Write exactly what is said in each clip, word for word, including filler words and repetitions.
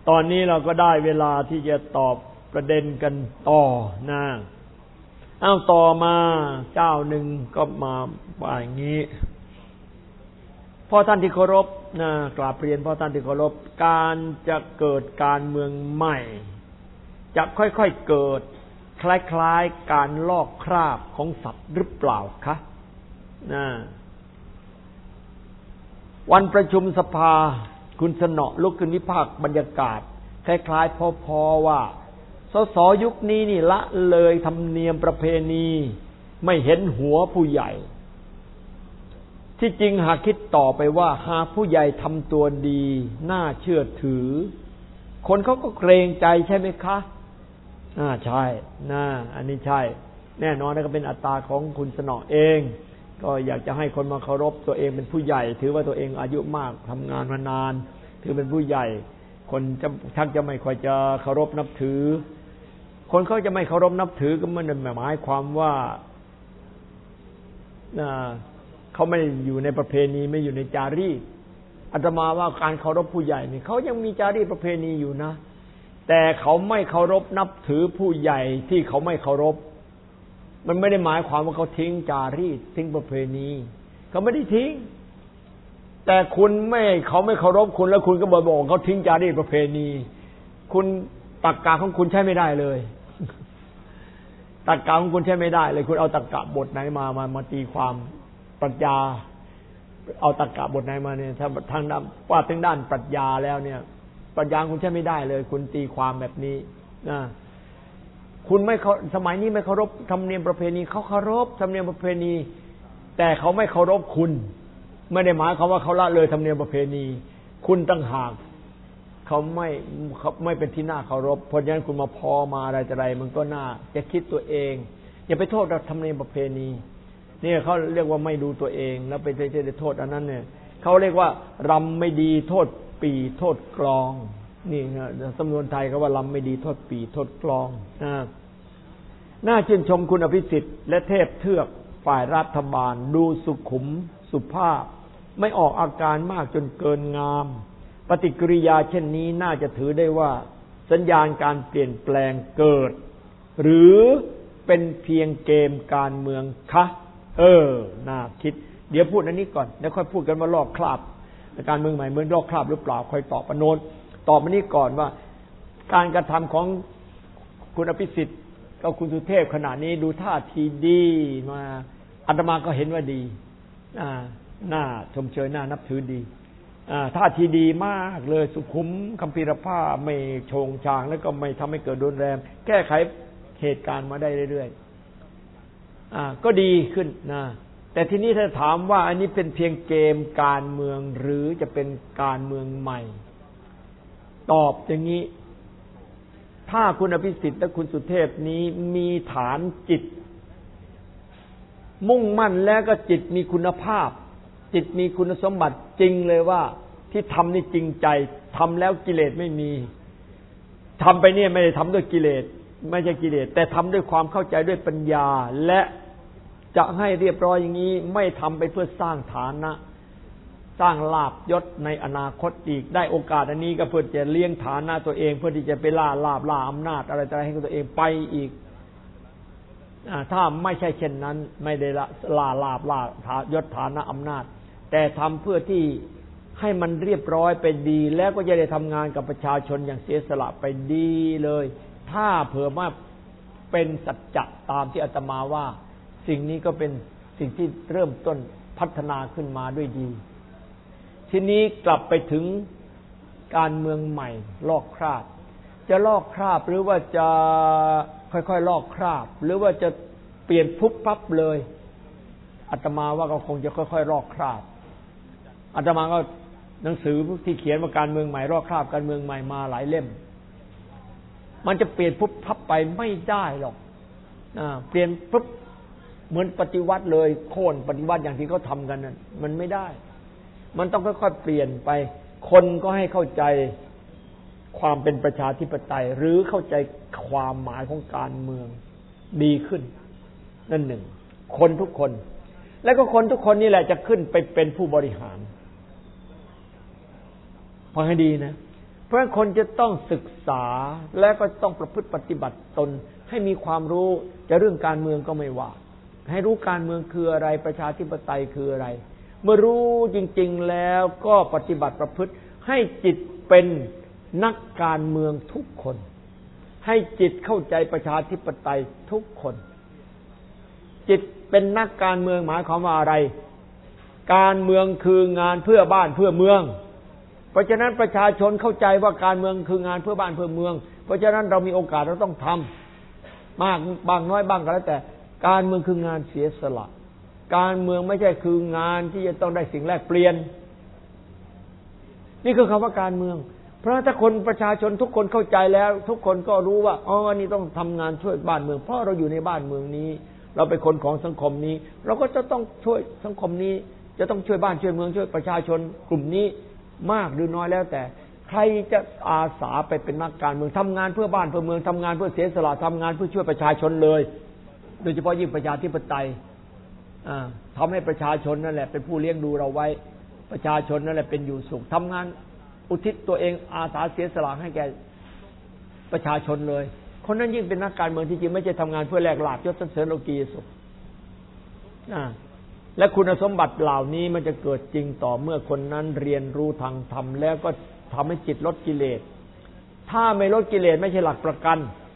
ตอนนี้เราก็ได้เวลาที่จะตอบประเด็นกันต่อนะเอาต่อมาเจ้าหนึ่งก็มาว่าอย่างนี้พ่อท่านที่เคารพนะกราบเรียนพ่อท่านที่เคารพการจะเกิดการเมืองใหม่จะค่อยๆเกิดคล้ายๆการลอกคราบของสัตว์หรือเปล่าคะนะวันประชุมสภาคุณสนอลุกขึ้นวิพากษ์บรรยากาศคล้ายๆพอๆว่าสสยุคนี้นี่ละเลยธรรมเนียมประเพณีไม่เห็นหัวผู้ใหญ่ที่จริงหากคิดต่อไปว่าหากผู้ใหญ่ทำตัวดีน่าเชื่อถือคนเขาก็เกรงใจใช่ไหมคะอ่าใช่นะอันนี้ใช่แน่นอนนะก็เป็นอัตตาของคุณสนอเองก็อยากจะให้คนมาเคารพตัวเองเป็นผู้ใหญ่ถือว่าตัวเองอายุมากทำงานมานานถือเป็นผู้ใหญ่คนจะชักจะไม่ค่อยจะเคารพนับถือคนเขาจะไม่เคารพนับถือก็ไม่ได้หมายความว่าเขาไม่อยู่ในประเพณีไม่อยู่ในจารีตอาตมาว่าการเคารพผู้ใหญ่นี่เขายังมีจารีตประเพณีอยู่นะแต่เขาไม่เคารพนับถือผู้ใหญ่ที่เขาไม่เคารพมันไม่ได้หมายความว่าเขาทิ้งจารีตทิ้งประเพณีเขาไม่ได้ทิ้งแต่คุณไม่เขาไม่เคารพคุณแล้วคุณก็บอกบอกเขาทิ้งจารีตประเพณีคุณตรรกะของคุณใช้ไม่ได้เลยตรรกะของคุณใช้ไม่ได้เลยคุณเอาตรรกะบทไหนมามามาตีความปรัชญาเอาตรรกะบทไหนมาเนี่ยถ้าทางด้านว่าถึงด้านปรัชญาแล้วเนี่ยปรัชญาคุณใช้ไม่ได้เลยคุณตีความแบบนี้นะคุณไม่สมัยนี้ไม่เคารพธรรมเนียมประเพณีเขาเคารพธรรมเนียมประเพณีแต่เขาไม่เคารพคุณไม่ได้หมายความว่าเขาละเลยธรรมเนียมประเพณีคุณต่างหากเขาไม่เขาไม่เป็นที่น่าเคารพเพราะฉะนั้นคุณมาพอมาอะไรแต่ไรมันก็น่าจะคิดตัวเองอย่าไปโทษธรรมเนียมประเพณีนี่เขาเรียกว่าไม่ดูตัวเองแล้วไปจะโทษอันนั้นเนี่ยเขาเรียกว่ารำไม่ดีโทษปีโทษกลองนี่สำนวนไทยเขาว่ารำไม่ดีโทษปีโทษกลองนะน่าชื่นชมคุณอภิสิทธิ์และเทพเทือกฝ่ายรัฐบาลดูสุขุมสุภาพไม่ออกอาการมากจนเกินงามปฏิกิริยาเช่นนี้น่าจะถือได้ว่าสัญญาณการเปลี่ยนแปลงเกิดหรือเป็นเพียงเกมการเมืองคะเออน่าคิดเดี๋ยวพูดอันนี้ก่อนแล้วค่อยพูดกันว่าลอกคราบการเมืองใหม่เมืองลอกคราบหรือเปล่าค่อยตอบประโนนตอบมานี้ก่อนว่าการกระทำของคุณอภิสิทธิ์กับคุณสุเทพขณะนี้ดูท่าทีดีมาอาตมาก็เห็นว่าดีอ่าน่าชมเชยน่านับถือดีอ่าท่าทีดีมากเลยสุขุมคัมภีรภาพไม่โชงชางแล้วก็ไม่ทำให้เกิดรุนแรงแก้ไขเหตุการณ์มาได้เรื่อยๆอ่าก็ดีขึ้นนะแต่ทีนี้ถ้าถามว่าอันนี้เป็นเพียงเกมการเมืองหรือจะเป็นการเมืองใหม่ตอบอย่างนี้ถ้าคุณอภิสิทธิ์และคุณสุเทพนี้มีฐานจิตมุ่งมั่นแล้วก็จิตมีคุณภาพจิตมีคุณสมบัติจริงเลยว่าที่ทำนี่จริงใจทำแล้วกิเลสไม่มีทำไปเนี่ยไม่ได้ทำด้วยกิเลสไม่ใช่กิเลสแต่ทำด้วยความเข้าใจด้วยปัญญาและจะให้เรียบร้อยอย่างนี้ไม่ทำไปเพื่อสร้างฐานะสร้างลาภยศในอนาคตอีกได้โอกาสอันนี้ก็เพื่อจะเลี้ยงฐานะตัวเองเพื่อที่จะไปล่าลาภล่าอำนาจอะไรต่างๆให้ตัวเองไปอีกถ้าไม่ใช่เช่นนั้นไม่ได้ล่าลาภล่ายศฐานะอำนาจแต่ทำเพื่อที่ให้มันเรียบร้อยไปดีแล้วก็จะได้ทำงานกับประชาชนอย่างเสียสละไปดีเลยถ้าเผื่อว่าเป็นสัจจะตามที่อาตมาว่าสิ่งนี้ก็เป็นสิ่งที่เริ่มต้นพัฒนาขึ้นมาด้วยดีทีนี้กลับไปถึงการเมืองใหม่ลอกคราบจะลอกคราบหรือว่าจะค่อยๆลอกคราบหรือว่าจะเปลี่ยนพุบปั๊บเลยอาตมาว่าก็คงจะค่อยๆลอกคราบอาตมาก็หนังสือที่เขียนว่าการเมืองใหม่ลอกคราบการเมืองใหม่มาหลายเล่มมันจะเปลี่ยนพุบพับไปไม่ได้หรอกอ่าเปลี่ยนปุ๊บเหมือนปฏิวัติเลยโค่นปฏิวัติอย่างที่เขาทำกันนั่นมันไม่ได้มันต้องค่อยๆเปลี่ยนไปคนก็ให้เข้าใจความเป็นประชาธิปไตยหรือเข้าใจความหมายของการเมืองดีขึ้นนั่นหนึ่งคนทุกคนแล้วก็คนทุกคนนี่แหละจะขึ้นไปเป็นผู้บริหารฟังให้ดีนะเพราะฉะนั้นคนจะต้องศึกษาและก็ต้องประพฤติปฏิบัติตนให้มีความรู้จะเรื่องการเมืองก็ไม่ว่าให้รู้การเมืองคืออะไรประชาธิปไตยคืออะไรเมื่อรู้จริงๆแล้วก็ปฏิบัติประพฤติให้จิตเป็นนักการเมืองทุกคนให้จิตเข้าใจประชาธิปไตยทุกคนจิตเป็นนักการเมืองหมายความว่าอะไรการเมืองคืองานเพื่อบ้านเพื่อเมืองเพราะฉะนั้นประชาชนเข้าใจว่าการเมืองคืองานเพื่อบ้านเพื่อเมืองเพราะฉะนั้นเรามีโอกาสเราต้องทำมากบางน้อยบ้างก็แล้วแต่การเมืองคืองานเสียสละการเมืองไม่ใช่คืองานที่จะต้องได้สิ่งแลกเปลี่ยนนี่คือคำว่าการเมืองเพราะถ้าคนประชาชนทุกคนเข้าใจแล้วทุกคนก็รู้ว่าอ๋ออันนี้ต้องทำงานช่วยบ้านเมืองเพราะเราอยู่ในบ้านเมืองนี้เราเป็นคนของสังคมนี้เราก็จะต้องช่วยสังคมนี้จะต้องช่วยบ้านช่วยเมืองช่วยประชาชนกลุ่มนี้มากหรือน้อยแล้วแต่ใครจะอาสาไปเป็นนักการเมืองทำงานเพื่อบ้านเพื่อเมืองทำงานเพื่อเสียสละทำงานเพื่อช่วยประชาชนเลยโดยเฉพาะยิ่งประชาธิปไตยทำให้ประชาชนนั่นแหละเป็นผู้เลี้ยงดูเราไว้ประชาชนนั่นแหละเป็นอยู่สุขทำงานอุทิศตัวเองอาสาเสียสละให้แก่ประชาชนเลยคนนั้นยิ่งเป็นนักการเมืองที่จริงไม่ใช่ทำงานเพื่อแลกลาภยศสรรเสริญโลกียสุขและคุณสมบัติเหล่านี้มันจะเกิดจริงต่อเมื่อคนนั้นเรียนรู้ทางธรรมแล้วก็ทำให้จิตลดกิเลสถ้าไม่ลดกิเลสไม่ใช่หลักประกัน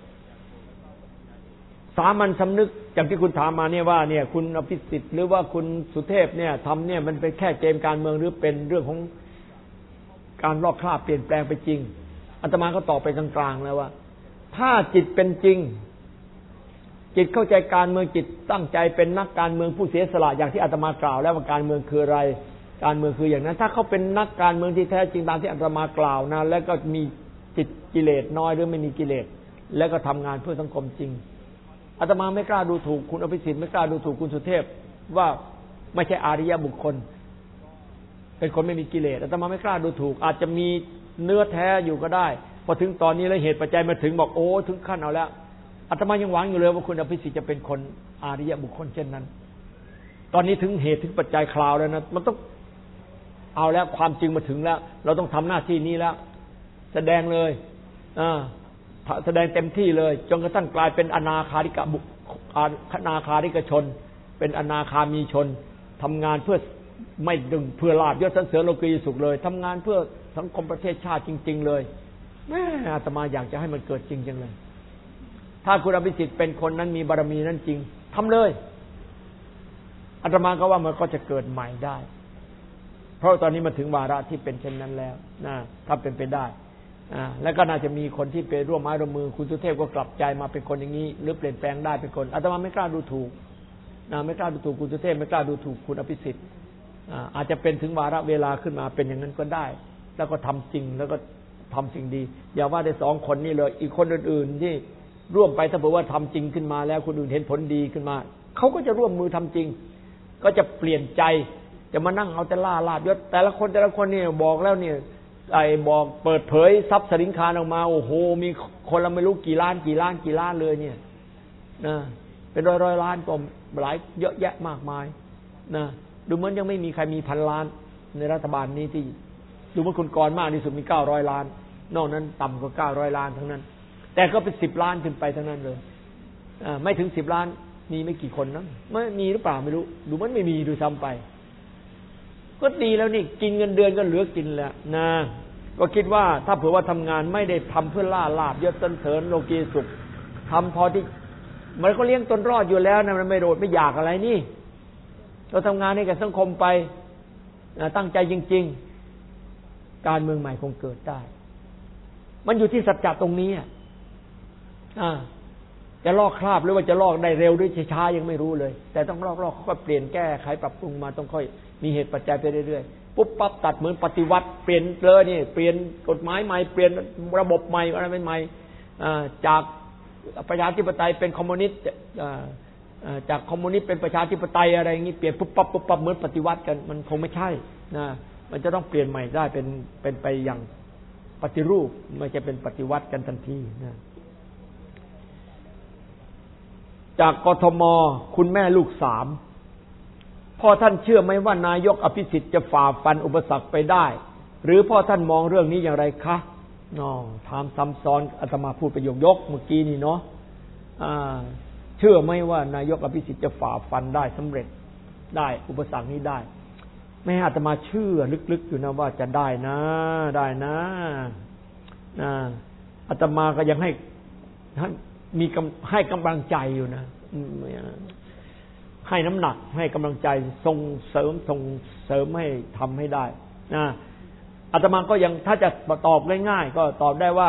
สามัญสำนึกอย่างที่คุณถามมาเนี่ยว่าเนี่ยคุณอภิสิทธิ์หรือว่าคุณสุเทพเนี่ยทำเนี่ยมันเป็นแค่เกมการเมืองหรือเป็นเรื่องของการลอกคราบเปลี่ยนแปลงไปจริงอาตมาก็ตอบไปกลางๆแล้วว่าถ้าจิตเป็นจริงจิตเข้าใจการเมืองจิตตั้งใจเป็นนักการเมืองผู้เสียสละอย่างที่อาตมากล่าวแล้วว่าการเมืองคืออะไรการเมืองคืออย่างนั้นถ้าเขาเป็นนักการเมืองที่แท้จริงตามที่อาตมากล่าวนะแล้วก็มีจิตกิเลสน้อยหรือไม่มีกิเลสแล้วก็ทำงานเพื่อสังคมจริงอาตมาไม่กล้าดูถูกคุณอภิสิทธิ์ไม่กล้าดูถูกคุณสุเทพว่าไม่ใช่อาริยบุคคลเป็นคนไม่มีกิเลสอาตมาไม่กล้าดูถูกอาจจะมีเนื้อแท้อยู่ก็ได้พอถึงตอนนี้แล้วเหตุปัจจัยมาถึงบอกโอ้ถึงขั้นเอาแล้วอาตมายังหวังอยู่เลยว่าคุณอภิสิทธิ์จะเป็นคนอาริยบุคคลเช่นนั้นตอนนี้ถึงเหตุถึงปัจจัยคราวแล้วนะมันต้องเอาแล้วความจริงมาถึงแล้วเราต้องทำหน้าที่นี้แล้วแสดงเลยอ่าแสดงเต็มที่เลยจนกระทั่งกลายเป็นอนาคาริกะบุคอนาคาริกชนเป็นอนาคามีชนทำงานเพื่อไม่ดึงเพื่อลาภยศสรรเสริญโลกียสุขเลยทำงานเพื่อสังคมประเทศชาติจริงๆเลยแม่อาตมาอยากจะให้มันเกิดจริงจังเลยถ้าคุณอภิสิทธิ์เป็นคนนั้นมีบารมีนั้นจริงทำเลยอาตมาก็ว่ามันก็จะเกิดใหม่ได้เพราะตอนนี้มาถึงวาระที่เป็นเช่นนั้นแล้วนะถ้าเป็นไปได้อ่าแล้วก็น่าจะมีคนที่ไปร่วมไม้ร่วมมือคุณสุเทพก็กลับใจมาเป็นคนอย่างนี้หรือเปลี่ยนแปลงได้เป็นคนอาตมาไม่กล้าดูถูกนะไม่กล้าดูถูกคุณสุเทพไม่กล้าดูถูกคุณอภิสิทธิ์อ่าอาจจะเป็นถึงวาระเวลาขึ้นมาเป็นอย่างนั้นก็ได้แล้วก็ทำจริงแล้วก็ทำสิ่งดีอย่าว่าได้สองคนนี้เลยอีกคนอื่นๆที่ร่วมไปถ้าเผื่อว่าทำจริงขึ้นมาแล้วคนอื่นเห็นผลดีขึ้นมาเขาก็จะร่วมมือทำจริงก็จะเปลี่ยนใจจะมานั่งเอาแต่ล่าลาบยศแต่ละคนแต่ละคนเนี่ยบอกแล้วเนี่ยไอ้บอกเปิดเผยทรัพย์สินคารออกมาโอ้โหมีคนละไม่รู้กี่ล้านกี่ล้านกี่ล้านเลยเนี่ยนะเป็นร้อยร้อยล้านก็หลายเยอะแยะมากมายนะดูเหมือนยังไม่มีใครมีพันล้านในรัฐบาลนี้ที่ดูเหมือนคนก่อนมากที่สุดมีเก้าร้อยล้านนอกนั้นต่ำกว่าเก้าร้อยล้านทั้งนั้นแต่ก็เป็นสิบล้านขึ้นไปทั้งนั้นเลยอ่าไม่ถึงสิบล้านมีไม่กี่คนนะไม่มีหรือเปล่าไม่รู้ดูมันไม่มีดูซ้ำไปก็ดีแล้วนี่กินเงินเดือนก็เหลือกินแล้วนะก็คิดว่าถ้าเผื่อว่าทำงานไม่ได้ทำเพื่อล่าลาภยศสรรเสริญโลกียสุขทำพอที่มันก็เลี้ยงตนรอดอยู่แล้วนะมันไม่โดดไม่อยากอะไรนี่เราทำงานให้กับสังคมไปตั้งใจจริงๆการเมืองใหม่คงเกิดได้มันอยู่ที่สัจจะตรงนี้อ่าจะลอกคราบหรือว่าจะลอกได้เร็วหรือช้าๆยังไม่รู้เลยแต่ต้องลอกๆเขาก็เปลี่ยนแก้ไขปรับปรุงมาต้องค่อยมีเหตุปัจจัยไปเรื่อยๆปุ๊บปั๊บตัดเหมือนปฏิวัติเปลี่ยนเลยนี่เปลี่ยนกฎหมายใหม่เปลี่ยนระบบใหม่อะไรใหม่ๆจากประชาธิปไตยเป็นคอมมิวนิสต์จากคอมมิวนิสต์เป็นประชาธิปไตยอะไรอย่างนี้เปลี่ยนปุ๊บปั๊บปุ๊บปั๊บเหมือนปฏิวัติกันมันคงไม่ใช่นะมันจะต้องเปลี่ยนใหม่ได้เป็นเป็นไปอย่างปฏิรูปไม่ใช่เป็นปฏิวัติกันทันทีนะจากกทมคุณแม่ลูกสามพ่อท่านเชื่อไหมว่านายกอภิสิทธิ์จะฝ่าฟันอุปสรรคไปได้หรือพ่อท่านมองเรื่องนี้อย่างไรคะอ๋อถามซ้ำซ้อนอาตมาพูดประโยคยกเมื่อกี้นี่เนาะอ่าเชื่อไหมว่านายกอภิสิทธิ์จะฝ่าฟันได้สำเร็จได้อุปสรรคนี้ได้แม่อาตมาเชื่อลึกๆอยู่นะว่าจะได้นะได้นะนะอาตมาก็ยังให้มีให้กำลังใจอยู่นะให้น้ำหนักให้กำลังใจส่งเสริมส่งเสริมให้ทำให้ได้นะอาตมาก็ยังถ้าจะตอบง่ายๆก็ตอบได้ว่า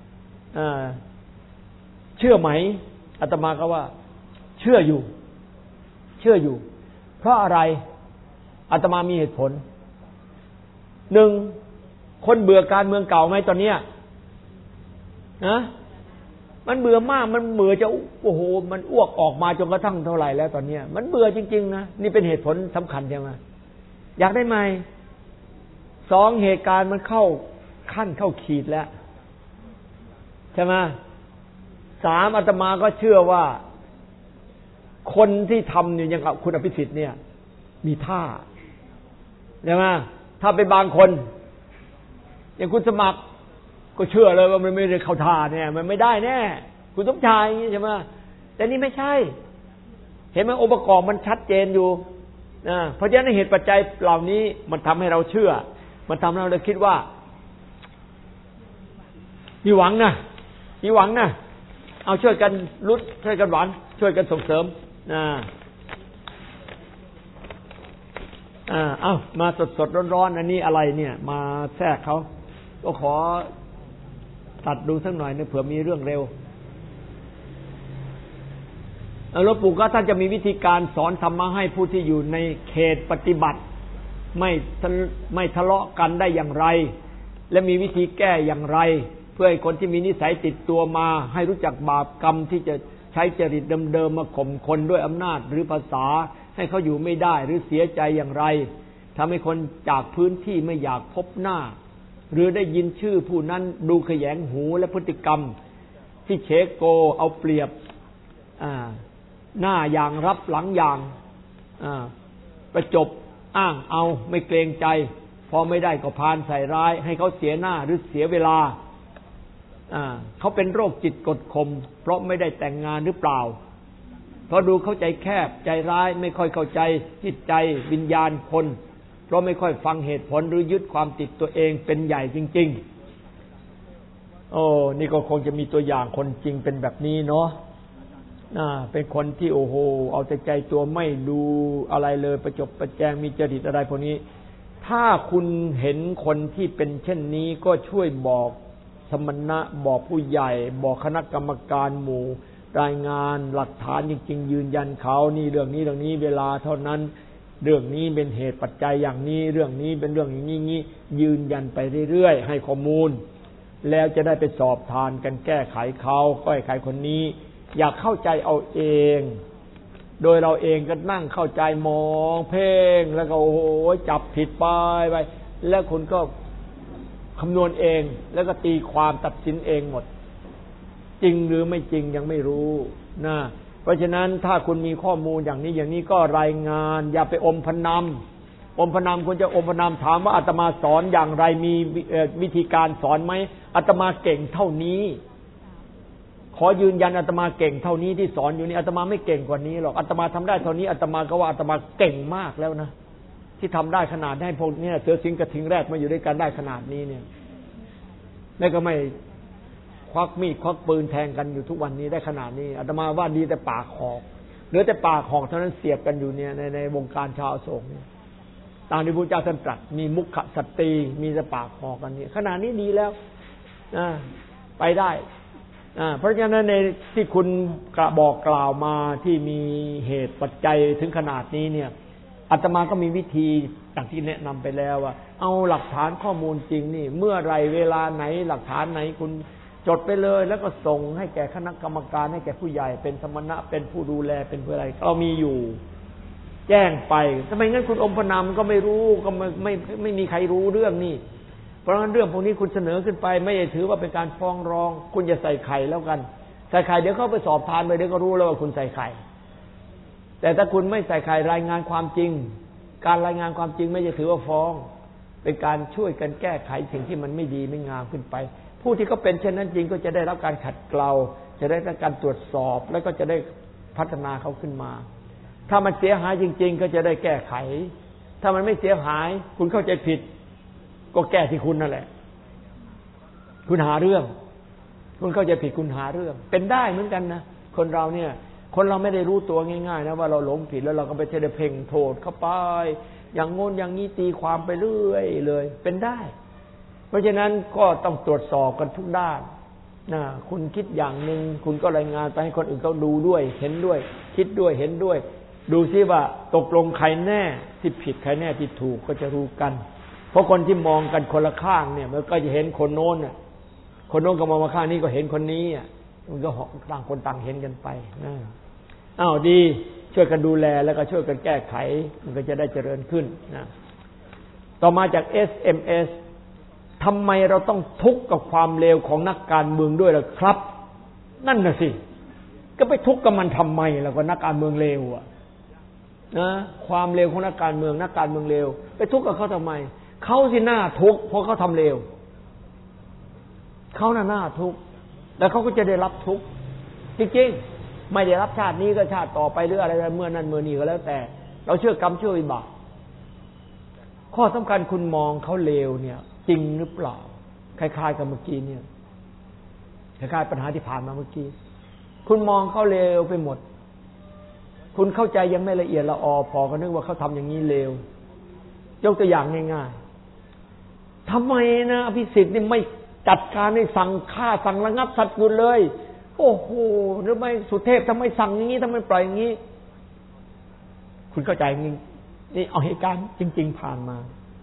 เชื่อไหมอาตมาก็ว่าเชื่ออยู่เชื่ออยู่เพราะอะไรอาตมามีเหตุผลหนึ่งคนเบื่อการเมืองเก่าไหมตอนนี้นะมันเบื่อมากมันเบื่อจะโอ้โหมันอ้วกออกมาจนกระทั่งเท่าไหร่แล้วตอนนี้มันเบื่อจริงๆนะนี่เป็นเหตุผลสำคัญใช่ไหมอยากได้ไหมสองเหตุการณ์มันเข้าขั้นเข้าขีดแล้วใช่ไหมสามอาตมาก็เชื่อว่าคนที่ทำอยู่อย่างกับคุณอภิสิทธิ์เนี่ยมีท่าใช่ไหมถ้าเป็นบางคนอย่างคุณสมัครก็เชื่อเลยว่ามันไม่ได้เข้าท่าเนี่ยมันไม่ได้แน่คุณสมชายอย่างนี้ใช่ไหมแต่นี่ไม่ใช่เห็นไหมองค์ประกอบมันชัดเจนอยู่นะเพราะฉะนั้นเหตุปัจจัยเหล่านี้มันทำให้เราเชื่อมันทำให้เราคิดว่ามีหวังนะมีหวังนะเอาช่วยกันรุดช่วยกันหวังช่วยกันส่งเสริมนะอ่าเอ้ามาสดๆร้อนๆอันนี้อะไรเนี่ยมาแทรกเขาก็ขอตัดดูสักหน่อยนะเผื่อมีเรื่องเร็วหลวงปู่ก็ท่านจะมีวิธีการสอนธรรมะให้ผู้ที่อยู่ในเขตปฏิบัติไม่ไม่ทะเลาะกันได้อย่างไรและมีวิธีแก้อย่างไรเพื่อให้คนที่มีนิสัยติดตัวมาให้รู้จักบาปกรรมที่จะใช้จริตเดิมๆมาข่มคนด้วยอำนาจหรือภาษาให้เขาอยู่ไม่ได้หรือเสียใจอย่างไรทำให้คนจากพื้นที่ไม่อยากพบหน้าหรือได้ยินชื่อผู้นั้นดูขยงหูและพฤติกรรมที่เชโกเอาเปรียบหน้าอย่างรับหลังอย่างประจบอ้างเอาไม่เกรงใจพอไม่ได้ก็พานใส่ร้ายให้เขาเสียหน้าหรือเสียเวลาเขาเป็นโรคจิตกดข่มเพราะไม่ได้แต่งงานหรือเปล่าเพราะดูเข้าใจแคบใจร้ายไม่ค่อยเข้าใจจิตใจวิญญาณคนเพราะไม่ค่อยฟังเหตุผลหรือยึดความติดตัวเองเป็นใหญ่จริงๆโอ้นี่ก็คงจะมีตัวอย่างคนจริงเป็นแบบนี้เนาะน่าเป็นคนที่โอ้โหเอาแต่ใจตัวไม่ดูอะไรเลยประจบประแจงมีจริตอะไรพวกนี้ถ้าคุณเห็นคนที่เป็นเช่นนี้ก็ช่วยบอกสมณะบอกผู้ใหญ่บอกคณะกรรมการหมู่รายงานหลักฐานจริงๆยืนยันเขานี่เรื่องนี้เรื่องนี้เวลาเท่านั้นเรื่องนี้เป็นเหตุปัจจัยอย่างนี้เรื่องนี้เป็นเรื่องอย่างนี้ยืนยันไปเรื่อยๆให้ข้อมูลแล้วจะได้ไปสอบทานกันแก้ไขเขาแก้ไขคนนี้อยากเข้าใจเอาเองโดยเราเองก็นั่งเข้าใจมองเพ่งแล้วก็โอ้โหจับผิดไปไปแล้วคุณก็คำนวณเองแล้วก็ตีความตัดสินเองหมดจริงหรือไม่จริงยังไม่รู้นะเพราะฉะนั้นถ้าคุณมีข้อมูลอย่างนี้อย่างนี้ก็รายงานอย่าไปอมพนันอมพนันคุณจะอมพนันถามว่าอาตมาสอนอย่างไรมีวิธีการสอนไหมอาตมาเก่งเท่านี้ขอยืนยันอาตมาเก่งเท่านี้ที่สอนอยู่นี่อาตมาไม่เก่งกว่านี้หรอกอาตมาทำได้เท่านี้อาตมาก็ว่าอาตมาเก่งมากแล้วนะที่ทำได้ขนาดให้พวกนี้เสือสิงกระทิงแรดมาอยู่ด้วยกันได้ขนาดนี้เนี่ยแล้วก็ไม่ควักมีดควักปืนแทงกันอยู่ทุกวันนี้ได้ขนาดนี้อาตมาว่าดีแต่ปากหอกเหลือแต่ปากหอกเท่านั้นเสียบกันอยู่เนี่ยในในวงการชาวอโศกเนี่ยตามที่พระเจ้าท่านตรัสมีมุขสตรีมีแต่ปากหอกกันนี่ขนาดนี้ดีแล้วนะไปได้เพราะฉะนั้นในที่คุณกระบอกกล่าวมาที่มีเหตุปัจจัยถึงขนาดนี้เนี่ยอาตมาก็มีวิธีอย่างที่แนะนำไปแล้วว่าเอาหลักฐานข้อมูลจริงนี่เมื่อไรเวลาไหนหลักฐานไหนคุณจดไปเลยแล้วก็ส่งให้แก่คณะกรรมการให้แก่ผู้ใหญ่เป็นสมณะเป็นผู้ดูแลเป็นผู้อะไรเรามีอยู่แจ้งไปทำไมงั้นคุณอมพนามก็ไม่รู้ก็ไม่ไม่ไม่มีใครรู้เรื่องนี้เพราะฉะนั้นเรื่องพวกนี้คุณเสนอขึ้นไปไม่ได้ถือว่าเป็นการฟ้องร้องคุณอย่าใส่ไข่แล้วกันใส่ไข่เดี๋ยวเขาไปสอบทานไปเดี๋ยวก็รู้แล้วว่าคุณใส่ไข่แต่ถ้าคุณไม่ใส่ไข่รายงานความจริงการรายงานความจริงไม่จะถือว่าฟ้องเป็นการช่วยกันแก้ไขสิ่งที่มันไม่ดีไม่งามขึ้นไปผู้ที่เขาเป็นเช่นนั้นจริงก็จะได้รับการขัดเกลาจะได้รับการตรวจสอบแล้วก็จะได้พัฒนาเขาขึ้นมาถ้ามันเสียหายจริงๆก็จะได้แก้ไขถ้ามันไม่เสียหายคุณเข้าใจผิดก็แก้ที่คุณนั่นแหละคุณหาเรื่องคุณเข้าใจผิดคุณหาเรื่องเป็นได้เหมือนกันนะคนเราเนี่ยคนเราไม่ได้รู้ตัวง่ายๆนะว่าเราหลงผิดแล้วเราก็ไปเทเดเพ่งโทษเข้าไปอย่างงนอย่างนี้ตีความไปเรื่อยเลยเป็นได้เพราะฉะนั้นก็ต้องตรวจสอบกันทุกด้านนะคุณคิดอย่างหนึ่งคุณก็รายงานไปให้คนอื่นเขาดูด้วยเห็นด้วยคิดด้วยเห็นด้วยดูซิว่าตกลงใครแน่ที่ผิดใครแน่ที่ถูกก็จะรู้กันเพราะคนที่มองกันคนละข้างเนี่ยมันก็จะเห็นคนโน้นน่ะคนโน้นก็มองมาข้างนี้ก็เห็นคนนี้อ่ะมันก็ต่างคนต่างเห็นกันไปนะอ้าวดีช่วยกันดูแลแล้วก็ช่วยกันแก้ไขมันก็จะได้เจริญขึ้นนะต่อมาจาก เอส เอ็ม เอส ทำไมเราต้องทุกข์กับความเลวของนักการเมืองด้วยล่ะครับนั่นน่ะสิก็ไปทุกข์กับมันทำไมล่ะก็นักการเมืองเลวอ่ะนะความเลวของนักการเมืองนักการเมืองเลวไปทุกข์กับเขาทำไมเขาสิหน้าทุกข์เพราะเขาทำเลวเขาหน้าหน้าทุกข์แล้วเขาก็จะได้รับทุกข์จริงๆไม่ได้รับชาตินี้ก็ชาติต่อไปหรืออะไรเมื่อนั้นเมื่อนี้ก็แล้วแต่เราเชื่อกรรมเชื่อวิบากข้อสำคัญคุณมองเขาเลวเนี่ยจริงหรือเปล่าคล้ายๆกับเมื่อกี้เนี่ยคล้ายๆปัญหาที่ผ่านมาเมื่อกี้คุณมองเขาเลวไปหมดคุณเข้าใจยังไม่ละเอียดละออพอก็นึกว่าเขาทำอย่างนี้เลวยกตัวอย่างง่ายๆทำไมนะอภิสิทธิ์นี่ไม่จัดการให้สั่งฆ่าสั่งระงับสัตว์บุญเลยโอ้โหหรือไม่สุเทพทำไมสั่งอย่างนี้ทำไมปล่อยอย่างนี้คุณเข้าใจนี่นี่เอาเหตุการณ์จริงๆผ่านมา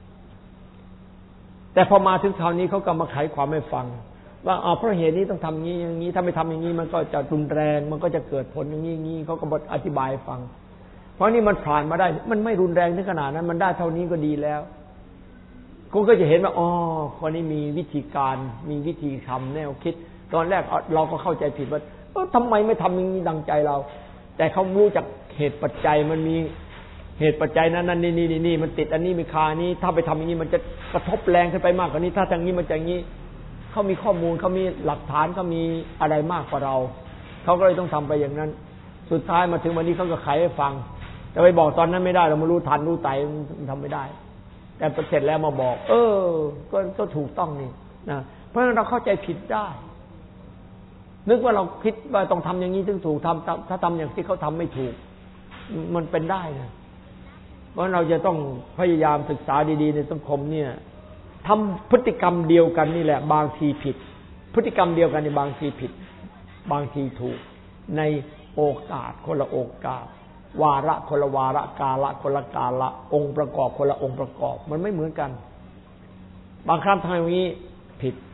แต่พอมาถึงคราวนี้เขาก็มาไขความให้ฟังว่าอ๋อเพราะเหตุนี้ต้องทำอย่างนี้อย่างนี้ถ้าไม่ทำอย่างนี้มันก็จะรุนแรงมันก็จะเกิดผลอย่างนี้อย่างนี้เขาก็อธิบายฟังเพราะนี่มันผ่านมาได้มันไม่รุนแรงถึงขนาดนั้นมันได้เท่านี้ก็ดีแล้วคุณก็จะเห็นว่าอ๋อคนนี้มีวิธีการมีวิธีทำแนวคิดตอนแรกเราก็เข้าใจผิดว่าเออทำไมไม่ทำอย่างนี้ดังใจเราแต่เขารู้จักเหตุปัจจัยมันมีเหตุปัจจัยนั้นนั่นนี่นี่นี่มันติดอันนี้มีคานี้ถ้าไปทำอย่างนี้มันจะกระทบแรงขึ้นไปมากกว่านี้ถ้าทางนี้มันจะอย่างนี้เขามีข้อมูลเขามีหลักฐานเขามีอะไรมากกว่าเราเขาก็เลยต้องทำไปอย่างนั้นสุดท้ายมาถึงวันนี้เขาก็ไขให้ฟังแต่ไปบอกตอนนั้นไม่ได้เราไม่รู้ทันรู้ไตมันทำไม่ได้แต่เสร็จแล้วมาบอกเออก็ก็ถูกต้องนี่นะเพราะฉะนั้นเราเข้าใจผิดได้นึกว่าเราคิดว่าต้องทำอย่างนี้ถึงถูกทำถ้าทำอย่างที่เขาทำไม่ถูกมันเป็นได้นะเพราะเราจะต้องพยายามศึกษาดีๆในสังคมเนี่ยทำพฤติกรรมเดียวกันนี่แหละบางทีผิดพฤติกรรมเดียวกันในบางทีผิดบางทีถูกในโอกาสคนละโอกาสวาระคนละวาระกาละคนละกาละองค์ประกอบคนละองค์ประกอบมันไม่เหมือนกันบางครั้งทำอย่างนี้ผิด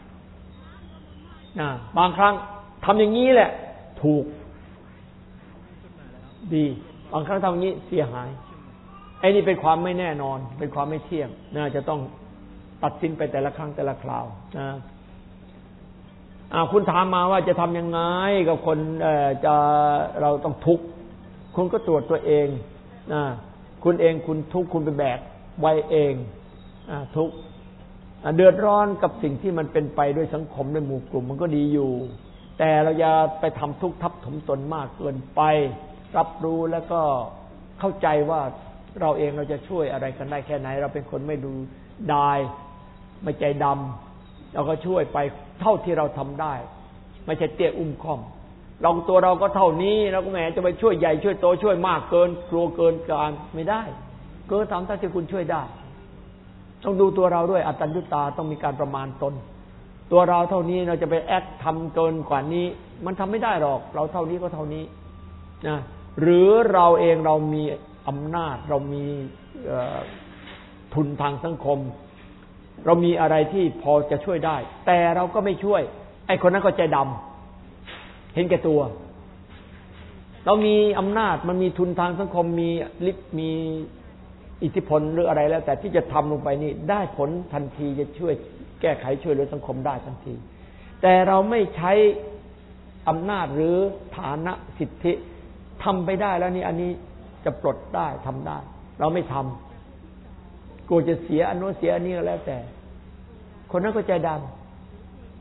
นะบางครั้งทำอย่างนี้แหละถูกดีบางครั้งทำอย่างนี้เสียหายไอ้นี่เป็นความไม่แน่นอนเป็นความไม่เที่ยงน่าจะต้องตัดสินไปแต่ละครั้งแต่ละคราวนะอ่าคุณถามมาว่าจะทำยังไงกับคนเอ่อจะเราต้องทุกข์คุณก็ตรวจตัวเองนะคุณเองคุณทุกข์คุณไปแบกไว้เองอ่าทุกข์เดือดร้อนกับสิ่งที่มันเป็นไปด้วยสังคมด้วยหมู่กลุ่มมันก็ดีอยู่แต่เราอย่าไปทำทุกข์ทับถมตนมากเกินไปรับรู้แล้วก็เข้าใจว่าเราเองเราจะช่วยอะไรกันได้แค่ไหนเราเป็นคนไม่ดูดายไม่ใจดำเราก็ช่วยไปเท่าที่เราทำได้ไม่ใช่เตี้ยอุ้มค่อมเราตัวเราก็เท่านี้เราก็แหมจะไปช่วยใหญ่ช่วยโตช่วยมากเกินกลัวเกินการไม่ได้ก็ทำเท่าที่คุณช่วยได้ต้องดูตัวเราด้วยอตัญญุตาต้องมีการประมาณตนตัวเราเท่านี้เราจะไปแอคทำเกินกว่านี้มันทำไม่ได้หรอกเราเท่านี้ก็เท่านี้นะหรือเราเองเรามีอำนาจเรามีทุนทางสังคมเรามีอะไรที่พอจะช่วยได้แต่เราก็ไม่ช่วยไอ้คนนั้นก็ใจดำเห็นแก่ตัวเรามีอำนาจมันมีทุนทางสังคมมีฤทธิ์มีอิทธิพลหรืออะไรแล้วแต่ที่จะทำลงไปนี่ได้ผลทันทีจะช่วยแก้ไขช่วยเหลือสังคมได้ทันทีแต่เราไม่ใช้อำนาจหรือฐานะสิทธิทำไปได้แล้วนี่อันนี้จะปลดได้ทำได้เราไม่ทำกลัวจะเสียอันโน้นเสียอันนี้ก็แล้วแต่คนนั้นก็ใจด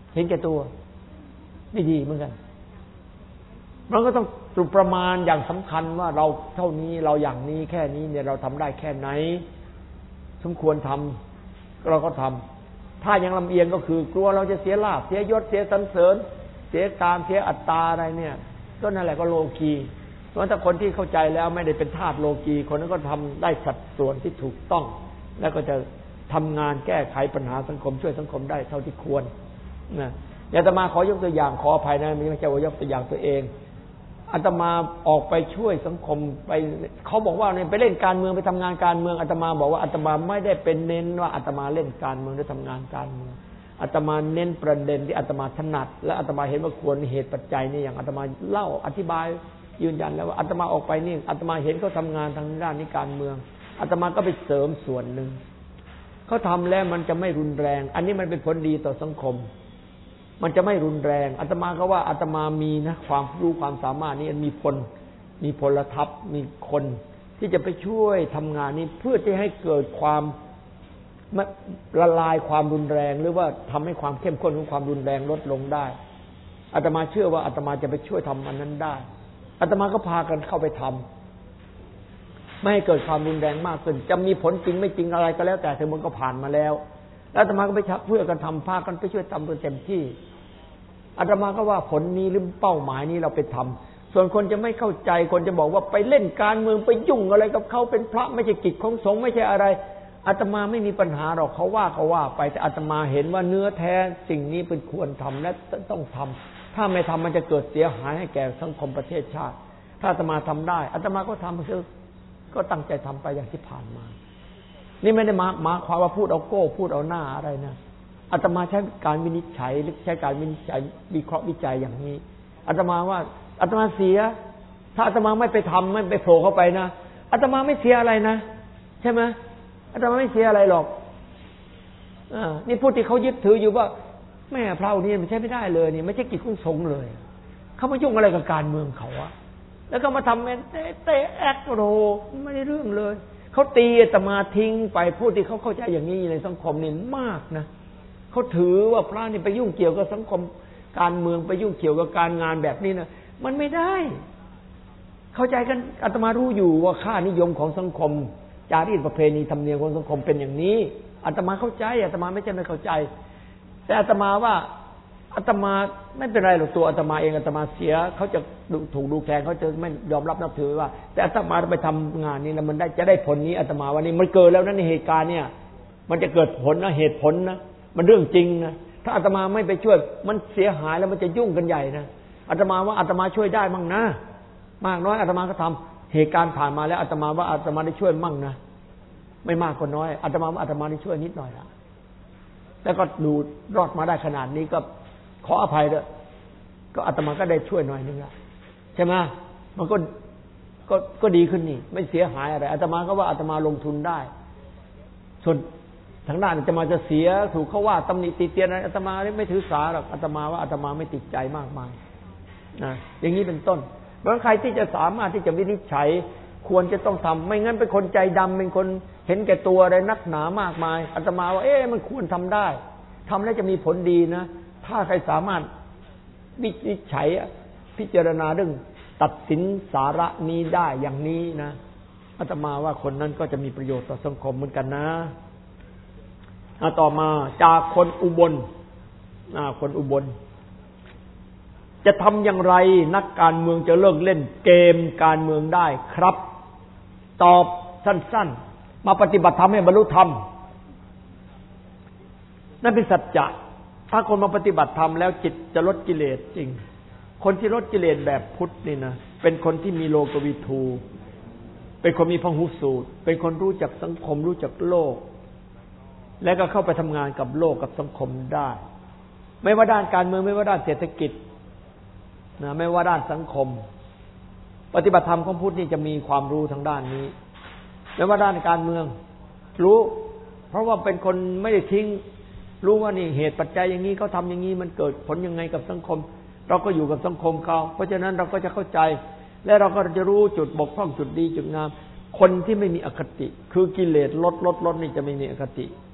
เห็นแก่ตัวไม่ดีเหมือนกันมันก็ต้องตรวจประมาณอย่างสำคัญว่าเราเท่านี้เราอย่างนี้แค่นี้เนี่ยเราทำได้แค่ไหนสมควรทำเราก็ทำถ้ายังลำเอียงก็คือกลัวเราจะเสียลาภเสียยศเสียสรรเสริญเสียกามเสียอัตตาอะไรเนี่ยก็นั่นแหละก็โลกีเพราะถ้าคนที่เข้าใจแล้วไม่ได้เป็นทาสโลกีคนนั้นก็ทำได้สัดส่วนที่ถูกต้องแล้วก็จะทำงานแก้ไขปัญหาสังคมช่วยสังคมได้เท่าที่ควรนะอาตมาขอยกตัวอย่างขออภัยนะไม่ใช่ว่ายกตัวอย่างตัวเองอาตมาออกไปช่วยสังคมไปเขาบอกว่าเนี่ยไปเล่นการเมืองไปทำงานการเมืองอาตมาบอกว่าอาตมาไม่ได้เป็นเน้นว่าอาตมาเล่นการเมืองหรือทำงานการเมืองอาตมาเน้นประเด็นที่อาตมาถนัดและอาตมาเห็นว่าควรเหตุปัจจัยนี่อย่างอาตมาเล่าอธิบายยืนยันแล้วว่าอาตมาออกไปนี่อาตมาเห็นเขาทำงานทางด้านนี้การเมืองอาตมาก็ไปเสริมส่วนหนึ่งเขาทำแล้วมันจะไม่รุนแรงอันนี้มันเป็นผลดีต่อสังคมมันจะไม่รุนแรงอาตมาก็ว่าอาตมามีนะความรู้ความสามารถนี้มีพลมีพลทัพมีคนที่จะไปช่วยทำงานนี้เพื่อที่ให้เกิดความละลายความรุนแรงหรือว่าทำให้ความเข้มข้นของความรุนแรงลดลงได้อาตมาเชื่อว่าอาตมาจะไปช่วยทำอันนั้นได้อาตมาก็พากันเข้าไปทำไม่ให้เกิดความรุนแรงมากขึ้นจะมีผลจริงไม่จริงอะไรก็แล้วแต่เธอมันก็ผ่านมาแล้วแล้วอาตมาก็ไปเพื่อกันทำพากันไปช่วยทำเต็มที่อาตมาก็ว่าผลนี้หรือเป้าหมายนี้เราไปทำส่วนคนจะไม่เข้าใจคนจะบอกว่าไปเล่นการเมืองไปยุ่งอะไรกับเขาเป็นพระไม่ใช่กิจของสงฆ์ไม่ใช่อะไรอาตมาไม่มีปัญหาหรอกเขาว่าเขาว่าไปแต่อาตมาเห็นว่าเนื้อแท้สิ่งนี้เป็นควรทำและต้องทำถ้าไม่ทำมันจะเกิดเสียหายให้แก่สังคมประเทศชาติถ้าอาตมาทำได้อาตมาก็ทำคือก็ตั้งใจทำไปอย่างที่ผ่านมานี่ไม่ได้มามาความว่าพูดเอาโก้พูดเอาหน้าอะไรนะอาตมาใช้การวินิจฉัยหรือใช้การวินิจฉัยวิเคราะห์วิจัยอย่างนี้อาตมาว่าอาตมาเสียถ้าอาตมาไม่ไปทำไม่ไปโผล่เข้าไปนะอาตมาไม่เสียอะไรนะใช่ไหมอาตมาไม่เสียอะไรหรอกอ่านี่พูดที่เขายึดถืออยู่ว่าแม่พระนี่มันใช้ไม่ได้เลยนี่ไม่ใช่กิจของสงฆ์เลยเขามายุ่งอะไรกับการเมืองเขาอะแล้วก็มาทำเป็นเตะแอคโรไม่ได้เรื่องเลยเขาตีอาตมาทิ้งไปพูดที่เขาเข้าใจอย่างนี้ในสังคมนี่มากนะเขาถือว่าพระนี่ไปยุ่งเกี่ยวกับสังคมการเมืองไปยุ่งเกี่ยวกับการงานแบบนี้นะมันไม่ได้เข้าใจกันอาตมารู้อยู่ว่าค่านิยมของสังคมจารีตประเพณีธรรมเนียมของสังคมเป็นอย่างนี้อาตมาเข้าใจอาตมาไม่ใช่ไม่เข้าใจแต่อาตมาว่าอาตมาไม่เป็นไรหรอกตัวอาตมาเองอาตมาเสียเขาจะถูกดูแคลนเขาจะไม่ยอมรับนับถือว่าแต่อาตมาไปทำงานนี้แล้วมันได้จะได้ผลนี้อาตมาวันนี้มันเกิดแล้วนะในเหตุการณ์เนี่ยมันจะเกิดผลนะเหตุผลนะมันเรื่องจริงนะถ้าอาตมาไม่ไปช่วยมันเสียหายแล้วมันจะยุ่งกันใหญ่นะอาตมาว่าอาตมาช่วยได้มั่งนะมากน้อยอาตมาก็ทำเหตุการณ์ผ่านมาแล้วอาตมาว่าอาตมาได้ช่วยมั่งนะไม่มากก็น้อยอาตมาว่าอาตมาได้ช่วยนิดหน่อยละแล้วก็ดูรอดมาได้ขนาดนี้ก็ขออภัยด้วยก็อาตมาก็ได้ช่วยหน่อยนึงละใช่ไหมมันก็ก็ก็ดีขึ้นนี่ไม่เสียหายอะไรอาตมาก็ว่าอาตมาลงทุนได้ส่วนทางด้านอาตมาจะเสียถูกเขาว่าตำหนิติเตียนอะไรอาตมาไม่ถือสาหรอกอาตมาว่าอาตมาไม่ติดใจมากมายนะอย่างนี้เป็นต้นเพราะใครที่จะสามารถที่จะวินิจฉัยควรจะต้องทำไม่งั้นเป็นคนใจดำเป็นคนเห็นแก่ตัวอะไรนักหนามากมายอาตมาว่าเอ๊ะมันควรทำได้ทำแล้วจะมีผลดีนะถ้าใครสามารถวินิจฉัยพิจารณาเรื่องตัดสินสาระนี้ได้อย่างนี้นะอาตมาว่าคนนั้นก็จะมีประโยชน์ต่อสังคมเหมือนกันนะต่อมาจากคนอุบลคนอุบลจะทำอย่างไรนักการเมืองจะเลิกเล่นเกมการเมืองได้ครับตอบสั้นๆมาปฏิบัติธรรมให้บรรลุธรรมนั่นเป็นสัจจะถ้าคนมาปฏิบัติธรรมแล้วจิตจะลดกิเลสจริงคนที่ลดกิเลสแบบพุทธนี่นะเป็นคนที่มีโลกวิทูเป็นคนมีพหุสูตรเป็นคนรู้จักสังคมรู้จักโลกและก็เข้าไปทำงานกับโลกกับสังคมได้ไม่ว่าด้านการเมืองไม่ว่าด้านเศรษฐกิจนะไม่ว่าด้านสังคมปฏิบัติธรรมของพุทธนี่จะมีความรู้ทางด้านนี้ไม่ว่าด้านการเมืองรู้เพราะว่าเป็นคนไม่ได้ทิ้งรู้ว่านี่เหตุปัจจัยอย่างนี้เขาทำอย่างนี้มันเกิดผลยังไงกับสังคมเราก็อยู่กับสังคมเขาเพราะฉะนั้นเราก็จะเข้าใจและเราก็จะรู้จุดบกพร่องจุดดีจุดงามคนที่ไม่มีอคติคือกิเลสลดลดลดนี่จะไม่มีอคติ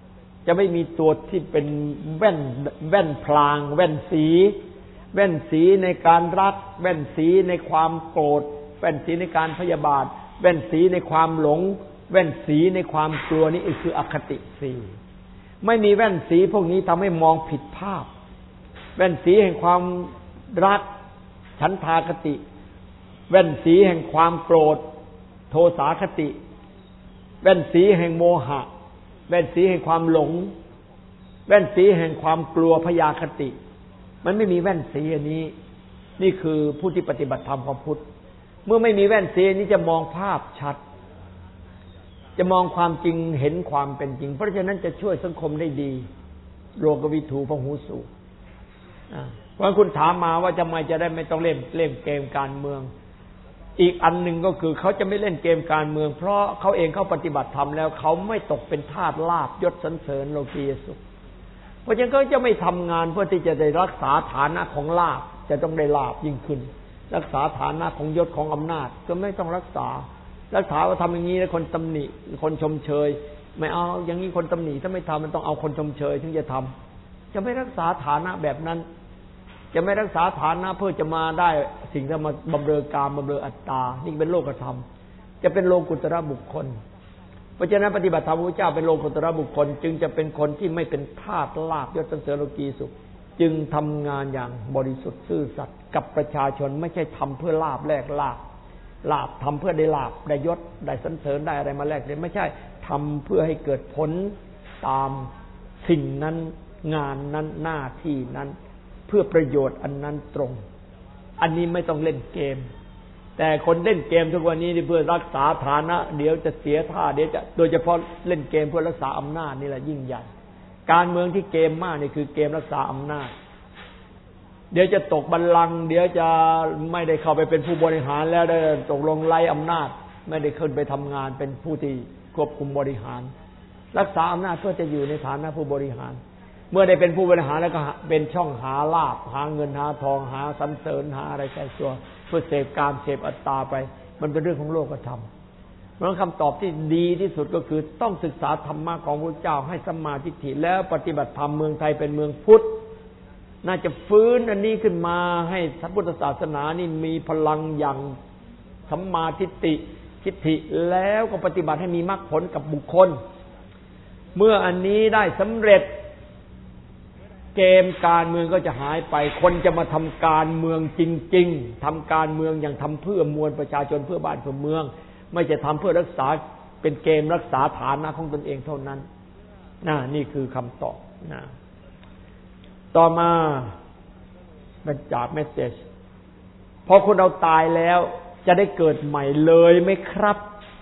จะไม่มีตัวที่เป็นแว่นแว่นพลางแว่นสีแว่นสีในการรักแว่นสีในความโกรธแว่นสีในการพยาบาทแว่นสีในความหลงแว่นสีในความกลัวนี่คืออคติสี่ไม่มีแว่นสีพวกนี้ทำให้มองผิดภาพแว่นสีแห่งความรักฉันทาคติแว่นสีแห่งความโกรธโทสาคติแว่นสีแห่งโมหะแว่นสีแห่งความหลงแว่นสีแห่งความกลัวพยาคติมันไม่มีแว่นสีอันนี้นี่คือผู้ที่ปฏิบัติธรรมของพุทธเมื่อไม่มีแว่นสีนี้จะมองภาพชัดจะมองความจริงเห็นความเป็นจริงเพราะฉะนั้นจะช่วยสังคมได้ดีโลกวิถูพหูสูตรเพราะคุณถามมาว่าจะไม่จะได้ไม่ต้องเล่นเล่นเกมการเมืองอีกอันหนึ่งก็คือเขาจะไม่เล่นเกมการเมืองเพราะเขาเองเขาปฏิบัติธรรมแล้วเขาไม่ตกเป็นทาสลาภยศสรรเสริญโลกียสุขเพราะฉะนั้นเขาจะไม่ทำงานเพื่อที่จะได้รักษาฐานะของลาภจะต้องได้ลาภยิ่งขึ้นรักษาฐานะของยศของอำนาจก็ไม่ต้องรักษารักษาว่าทำอย่างนี้แล้วคนตำหนิคนชมเชยไม่เอาอย่างนี้คนตำหนิถ้าไม่ทำมันต้องเอาคนชมเชยถึงจะทำจะไม่รักษาฐานะแบบนั้นจะไม่รักษาฐานะเพื่อจะมาได้สิ่งที่มาบำเรอกามบำเรออัตตานี่เป็นโลกธรรมจะเป็นโลกุตระบุคคลเพราะฉะนั้นปฏิบัติธรรมพระพุทธเจ้าเป็นโลกุตระบุคคลจึงจะเป็นคนที่ไม่เป็นทาสลาภยศสรรเสริญโลกีสุขจึงทำงานอย่างบริสุทธิ์ซื่อสัตย์กับประชาชนไม่ใช่ทำเพื่อลาภแลกลาภลาภทำเพื่อได้ลาภได้ยศได้สรรเสริญได้อะไรมาแลกเลยไม่ใช่ทำเพื่อให้เกิดผลตามสิ่งนั้นงานนั้นหน้าที่นั้นเพื่อประโยชน์อันนั้นตรงอันนี้ไม่ต้องเล่นเกมแต่คนเล่นเกมทุกวันนี้เพื่อรักษาฐานะเดี๋ยวจะเสียท่าเดี๋ยวจะโดยเฉพาะเล่นเกมเพื่อรักษาอำนาจนี่แหละยิ่งใหญ่การเมืองที่เกมมากนี่คือเกมรักษาอำนาจเดี๋ยวจะตกบัลลังก์เดี๋ยวจะไม่ได้เข้าไปเป็นผู้บริหารแล้วได้ตกลงไร้อำนาจไม่ได้ขึ้นไปทำงานเป็นผู้ที่ควบคุมบริหารรักษาอำนาจเพื่อจะอยู่ในฐานะผู้บริหารเมื่อได้เป็นผู้บริหารแล้วก็เป็นช่องหาลาภหาเงินหาทองหาสรรเสริญหาอะไรใส่ตัวเพื่อเสพกามเสพอัตตาไปมันเป็นเรื่องของโลกธรรมเพราะคำตอบที่ดีที่สุดก็คือต้องศึกษาธรรมะของพระพุทธเจ้าให้สัมมาทิฏฐิแล้วปฏิบัติธรรมเมืองไทยเป็นเมืองพุทธน่าจะฟื้นอันนี้ขึ้นมาให้พุทธศาสนานี่มีพลังอย่างสัมมาทิฏฐิทิฏฐิแล้วก็ปฏิบัติให้มีมรรคผลกับบุคคลเมื่ออันนี้ได้สำเร็จเกมการเมืองก็จะหายไปคนจะมาทำการเมืองจริงๆทำการเมืองอย่างทำเพื่อมวลประชาชนเพื่อบ้านเพื่อเมืองไม่จะทำเพื่อรักษาเป็นเกมรักษาฐานะของตนเองเท่านั้นนะนี่คือคำตอบนะต่อมาเป็นจากเมสเสจพอคนเราตายแล้วจะได้เกิดใหม่เลยไหมครับ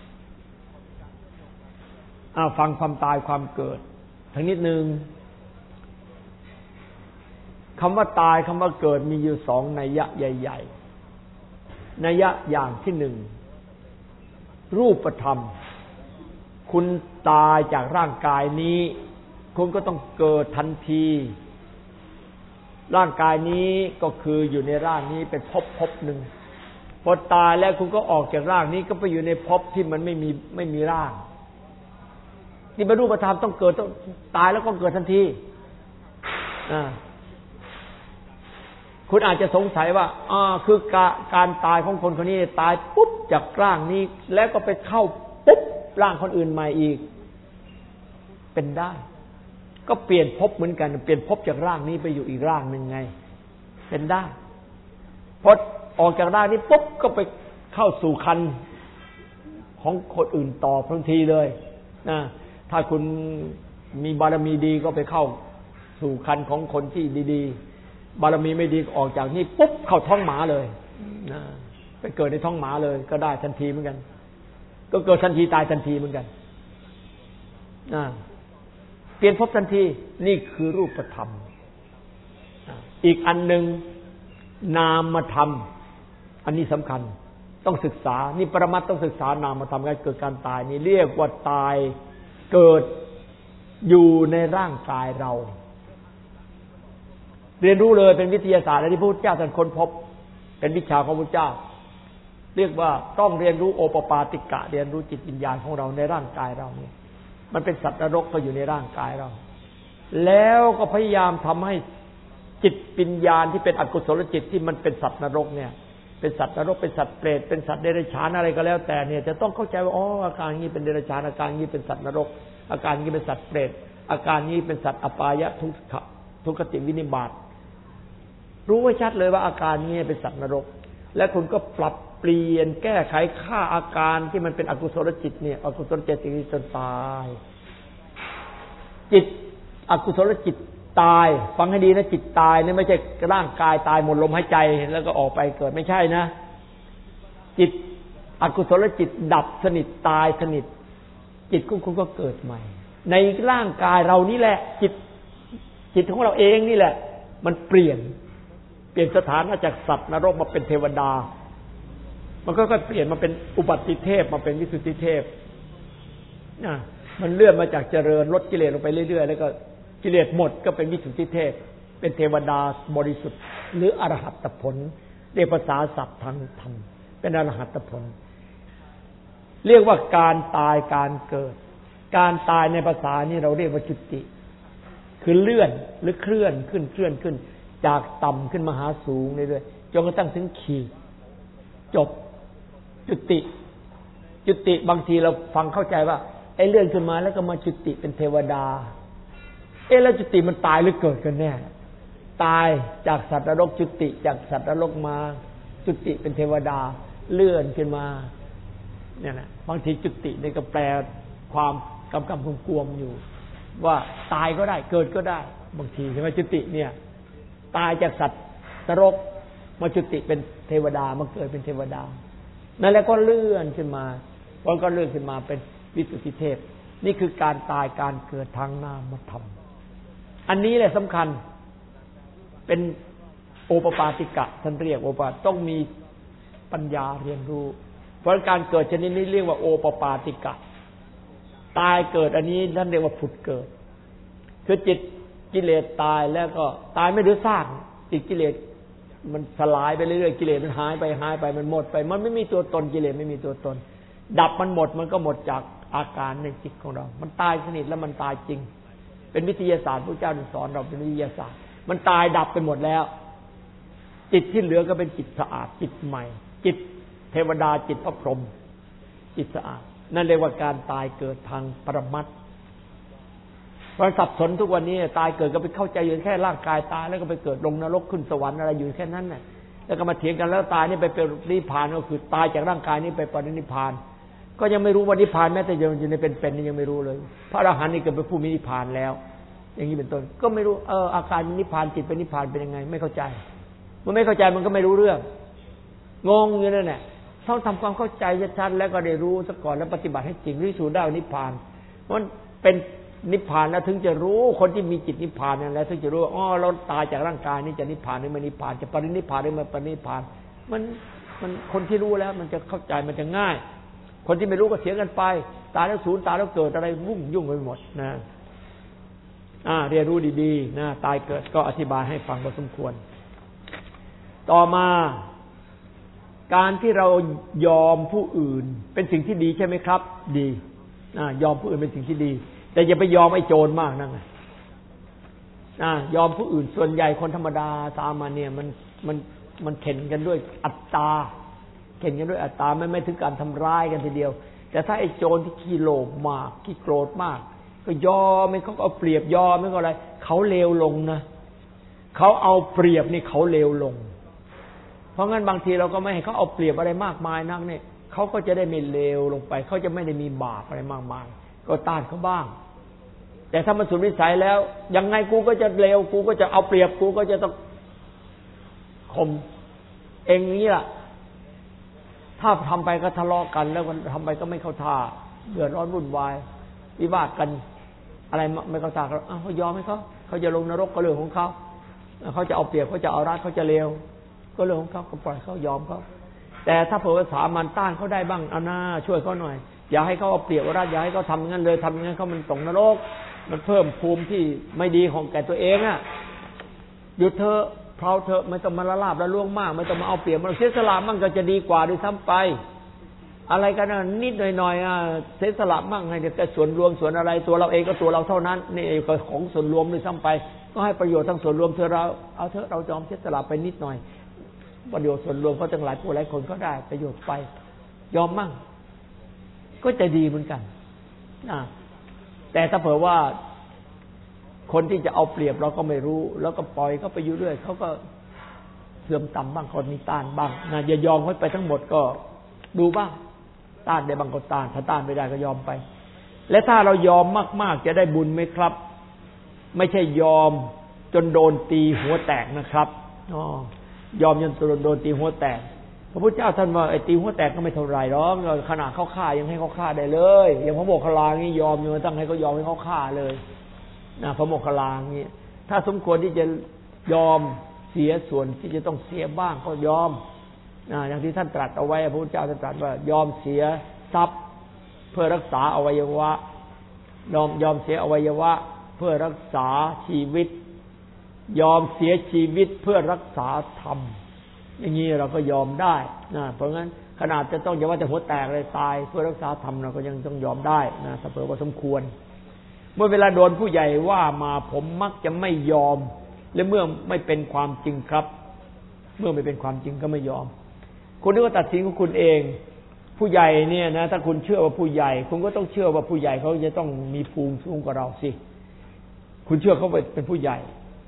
อ่าฟังความตายความเกิดทั้งนิดนึงคำว่าตายคำว่าเกิดมีอยู่สองนัยยะใหญ่ๆนัยยะอย่างที่หนึ่งรูปธรรมคุณตายจากร่างกายนี้คุณก็ต้องเกิดทันทีร่างกายนี้ก็คืออยู่ในร่างนี้เป็นภพภพหนึ่งพอตายแล้วคุณก็ออกจากร่างนี้ก็ไปอยู่ในภพที่มันไม่มีไม่มีร่างที่เป็นรูปธรรมต้องเกิดต้องตายแล้วก็เกิดทันทีอ่าคุณอาจจะสงสัยว่าอ่าคือการตายของคนคนนี้ตายปุ๊บจากร่างนี้แล้วก็ไปเข้าปุ๊บร่างคนอื่นใหม่อีกเป็นได้ก็เปลี่ยนภพเหมือนกันเปลี่ยนภพจากร่างนี้ไปอยู่อีกร่างหนึ่งไงเป็นได้พอออกจากร่างนี้ปุ๊บก็ไปเข้าสู่คันของคนอื่นต่อทันทีเลยนะถ้าคุณมีบารมีดีก็ไปเข้าสู่คันของคนที่ดีๆบารมีไม่ดีออกจากนี่ปุ๊บเข้าท้องหมาเลยนะไปเกิดในท้องหมาเลยก็ได้ทันทีเหมือนกันก็เกิดทันทีตายทันทีเหมือนกันนะเปลี่ยนภพทันทีนี่คือรูปธรรมอีกอันหนึ่งนามธรรมอันนี้สำคัญต้องศึกษานี่ปรมัตถ์ต้องศึกษานามธรรมการเกิดการตายนี่เรียกว่าตายเกิดอยู่ในร่างกายเราเรียนรู้เลยเป็นวิทยาศาสตร์ที่พระพุทธเจ้าท่านค้นพบเป็นวิชาของพระพุทธเจ้าเรียกว่าต้องเรียนรู้โอปปาติกะเรียนรู้จิตวิญญาณของเราในร่างกายเราเนี่ยมันเป็นสัตว์นรกก็อยู่ในร่างกายเราแล้วก็พยายามทำให้จิตปัญญาที่เป็นอกุศลจิตที่มันเป็นสัตว์นรกเนี่ยเป็นสัตว์นรกเป็นสัตว์เปรตเป็นสัตว์เดรัจฉานอะไรก็แล้วแต่เนี่ยจะต้องเข้าใจว่าอ๋ออาการนี้เป็นเดรัจฉานอาการนี้เป็นสัตว์นรกอาการนี้เป็นสัตว์เปรตอาการนี้เป็นสัตว์อปายะทุกขทุกขติวินิบาตรู้ไว้ชัดเลยว่าอาการนี้เป็นสัตว์นรกและคุณก็ปรับเปลี่ยนแก้ไขฆ่าอาการที่มันเป็นอกุศลจิตเนี่ยอกุศลจิตจนตายจิตอกุศลจิตตายฟังให้ดีนะจิตตายนี่ไม่ใช่ร่างกายตายหมดลมหายใจแล้วก็ออกไปเกิดไม่ใช่นะจิตอกุศลจิตดับสนิทตายสนิทจิตของคุณก็เกิดใหม่ในร่างกายเรานี่แหละจิตจิตของเราเองนี่แหละมันเปลี่ยนเปลี่ยนสถานะจากสัตว์นรกมาเป็นเทวดามันก็ค่อยเปลี่ยนมาเป็นอุบัติเทพมาเป็นวิสุทธิเทพนะมันเลื่อนมาจากเจริญลดกิเลสลงไปเรื่อยๆแล้วก็กิเลสหมดก็เป็นวิสุทธิเทพเป็นเทวดาบริสุทธิ์หรืออรหัตผลเรียกภาษาศัพท์ทางธรรมเป็นอรหัตผลเรียกว่าการตายการเกิดการตายในภาษานี้เราเรียกว่าจุติคือเลื่อนหรือเคลื่อนขึ้นเคลื่อนขึ้นจากต่ำขึ้นมาหาสูงเรื่อยๆจนกระทั่งถึงขีดจบจุติจุติบางทีเราฟังเข้าใจว่าไอ้เลื่อนขึ้นมาแล้วก็มาจุติเป็นเทวดาเอ๊ะแล้วจุติมันตายหรือเกิดกันแน่ตายจากสัตว์นรกจุติจากสัตว์นรกมาจุติเป็นเทวดาเลื่อนขึ้นมาเนี่ยนะบางทีจุตินี่ก็แปลความกำกำกวมๆอยู่ว่าตายก็ได้เกิดก็ได้บางทีใช่ไหมจุติเนี่ยตายจากสัตว์นรกมาจุติเป็นเทวดามาเกิดเป็นเทวดานั่นแหละก็เลื่อนขึ้นมาพอก็เลื่อนขึ้นมาเป็นวิสุทธิเทพนี่คือการตายการเกิดทางนามธรรมอันนี้แหละสำคัญเป็นโอปปาติกะท่านเรียกโอปปาต้องมีปัญญาเรียนรู้เพราะการเกิดชนิดนี้เรียกว่าโอปปาติกะตายเกิดอันนี้ท่านเรียกว่าผุดเกิดคือจิตกิเลสตายแล้วก็ตายไม่หรือสร้างจิตกิเลสมันสลายไปเรื่อยๆกิเลสมันหายไปหายไปมันหมดไปมันไม่มีตัวตนกิเลสไม่มีตัวตนดับมันหมดมันก็หมดจากอาการในจิตของเรามันตายสนิทแล้วมันตายจริงเป็นวิทยาศาสตร์พระเจ้าสอนเราเป็นวิทยาศาสตร์มันตายดับไปหมดแล้วจิตที่เหลือก็เป็นจิตสะอาดจิตใหม่จิตเทวดาจิตพระพรหมจิตสะอาดนั่นเรียกว่าการตายเกิดทางปรมัตถ์เราสับสนทุกวันนี้ตายเกิดก็ไปเข้าใจอยู่แค่ร่างกายตายแล้วก็ไปเกิดลงนรกขึ้นสวรรค์อะไรอยู่แค่นั้นน่ะแล้วก็มาเถียงกันแล้วตายนี่ไปเป็นนิพพานก็คือตายจากร่างกายนี้ไปปรินิพพานก็ยังไม่รู้ว่านิพพานแม้แต่อยู่ในเป็นๆนี่ยังไม่รู้เลยพระอรหันต์นี่เกิดเป็นผู้มีนิพพานแล้วอย่างนี้เป็นต้นก็ไม่รู้เอออาการนิพพานจิตเป็นนิพพานเป็นยังไงไม่เข้าใจมันไม่เข้าใจมันก็ไม่รู้เรื่องงงอยู่นั่นแหละต้องทำความเข้าใจชัดๆแล้วก็ได้รู้ซะก่อนแล้วปฏิบัติให้จริงพิสูจน์ได้นิพพานมันเป็นนิพพานแล้วถึงจะรู้คนที่มีจิตนิพพานนั่นแหละถึงจะรู้อ๋อเราตายจากร่างกายนี่จะนิพพานหรือไม่นิพพานจะปรินิพพานหรือไม่ปรินิพพานมันมันคนที่รู้แล้วมันจะเข้าใจมันจะง่ายคนที่ไม่รู้ก็เสียกันไปตายแล้วสูญตายแล้วเกิดอะไรวุ่งยุ่งไปหมดนะอ่าเรียนรู้ดีๆนะตายเกิดก็อธิบายให้ฟังพอสมควรต่อมาการที่เรายอมผู้อื่นเป็นสิ่งที่ดีใช่ไหมครับดีอ่ายอมผู้อื่นเป็นสิ่งที่ดีแต่อย่าไปยอมไอ้โจรมากนั่นไงอ่ายอมผู้อื่นส่วนใหญ่คนธรรมดาสามัญเนี่ยมันมันมันเข็นกันด้วยอัตตาเข็นกันด้วยอัตตาไม่ไม่ถึงการทำร้ายกันทีเดียวแต่ถ้าไอ้โจรที่ขี้โลภมากขี้โกรธมากก็ยอมไม่เขาก็เอาเปรียบยอมไม่ก็อะไรเขาเลวลงนะเขาเอาเปรียบนี่เขาเลวลงเพราะงั้นบางทีเราก็ไม่ให้เขาเอาเปรียบอะไรมากมายนักเนี่ยเขาก็จะได้ไม่เลวลงไปเขาจะไม่ได้มีบาปอะไรมากมายก็ต้านเขาบ้างแต่ถ้ามันสุดวิสัยแล้วยังไงกูก็จะเลวกูก็จะเอาเปรียบกูก็จะต้องข่มเองนี้ล่ะถ้าทำไปก็ทะเลาะกันแล้วทำไปก็ไม่เข้าท่าเดือดร้อนวุ่นวายวิวาทกันอะไรไม่เข้าท่าเขาเขายอมให้เขาเขาจะลงนรกก็เรื่องของเขาเขาจะเอาเปรียบเขาจะเอารัดเขาจะเลวก็เรื่องของเขาก็ปล่อยเขายอมเขาแต่ถ้าเผื่อสามัญต้านเขาได้บ้างเอาหน้าช่วยเขาหน่อยอย่าให้เขาเอาเปรียบรัดอย่าให้เขาทำอย่างนั้นเลยทำอย่างนั้นเขามันตกนรกมันเพิ่มภูมิที่ไม่ดีของแก่ตัวเองอ่ะหยุดเถอะเพราเถอะไม่ต้องมาละลาบละล่วงมากไม่ต้องมาเอาเปรียบมันเสียสละมั่งก็จะดีกว่าด้วยซ้ำไปอะไรกันนะนิดหน่อยๆเสียสละมั่งให้แต่ส่วนรวมส่วนอะไรตัวเราเองก็ตัวเราเท่านั้นนี่ก็ของส่วนรวมด้วยซ้ำไปก็ให้ประโยชน์ทั้งส่วนรวมเธอเราเอาเถอะเรายอมเสียสละไปนิดหน่อยประโยชน์ส่วนรวมเขาตั้งหลายผู้หลายคนก็ได้ประโยชน์ไปยอมมั่งก็จะดีเหมือนกันนะแต่ถ้าเผื่อว่าคนที่จะเอาเปรียบเราก็ไม่รู้แล้วก็ปล่อยเขาไปอยู่เรื่อยเขาก็เสื่อมต่ำบ้างคนมีต้านบ้างนะอย่ายอมเขาไปทั้งหมดก็ดูบ้างต้านได้บางก็ต้านถ้าต้านไม่ได้ก็ยอมไปและถ้าเรายอมมากๆจะได้บุญไหมครับไม่ใช่ยอมจนโดนตีหัวแตกนะครับอ๋อยอมจนโดนตีหัวแตกพระพุทธเจ้าท่านว่าไอ้ตีหัวแตกก็ไม่เท่าไหร่หรอกขนาดเขาฆ่ายังให้เขาฆ่าได้เลยอย่างพระโมคคัลลานี่ยอมอยู่ตั้งให้เขายอมให้เขาฆ่าเลยนะพระโมคคัลลานี่ถ้าสมควรที่จะยอมเสียส่วนที่จะต้องเสียบ้างก็ยอมอย่างที่ท่านตรัสเอาไว้พระพุทธเจ้าท่านตรัสว่ายอมเสียทรัพย์เพื่อรักษาอวัยวะยอมยอมเสียอวัยวะเพื่อรักษาชีวิตยอมเสียชีวิตเพื่อรักษาธรรมอย่างนี้เราก็ยอมได้นะเพราะงั้นขนาดจะต้องอย่าว่าแต่หัวแตกเลยตายเพื่อรักษาธรรมเราก็ยังต้องยอมได้นะถ้าเผื่อว่าสมควรเมื่อเวลาโดนผู้ใหญ่ว่ามาผมมักจะไม่ยอมและเมื่อไม่เป็นความจริงครับเมื่อไม่เป็นความจริงก็ไม่ยอมคุณนึกว่าตัดสินของคุณเองผู้ใหญ่เนี่ยนะถ้าคุณเชื่อว่าผู้ใหญ่คุณก็ต้องเชื่อว่าผู้ใหญ่เขาจะต้องมีภูมิสูงกว่าเราสิคุณเชื่อเขาเป็นผู้ใหญ่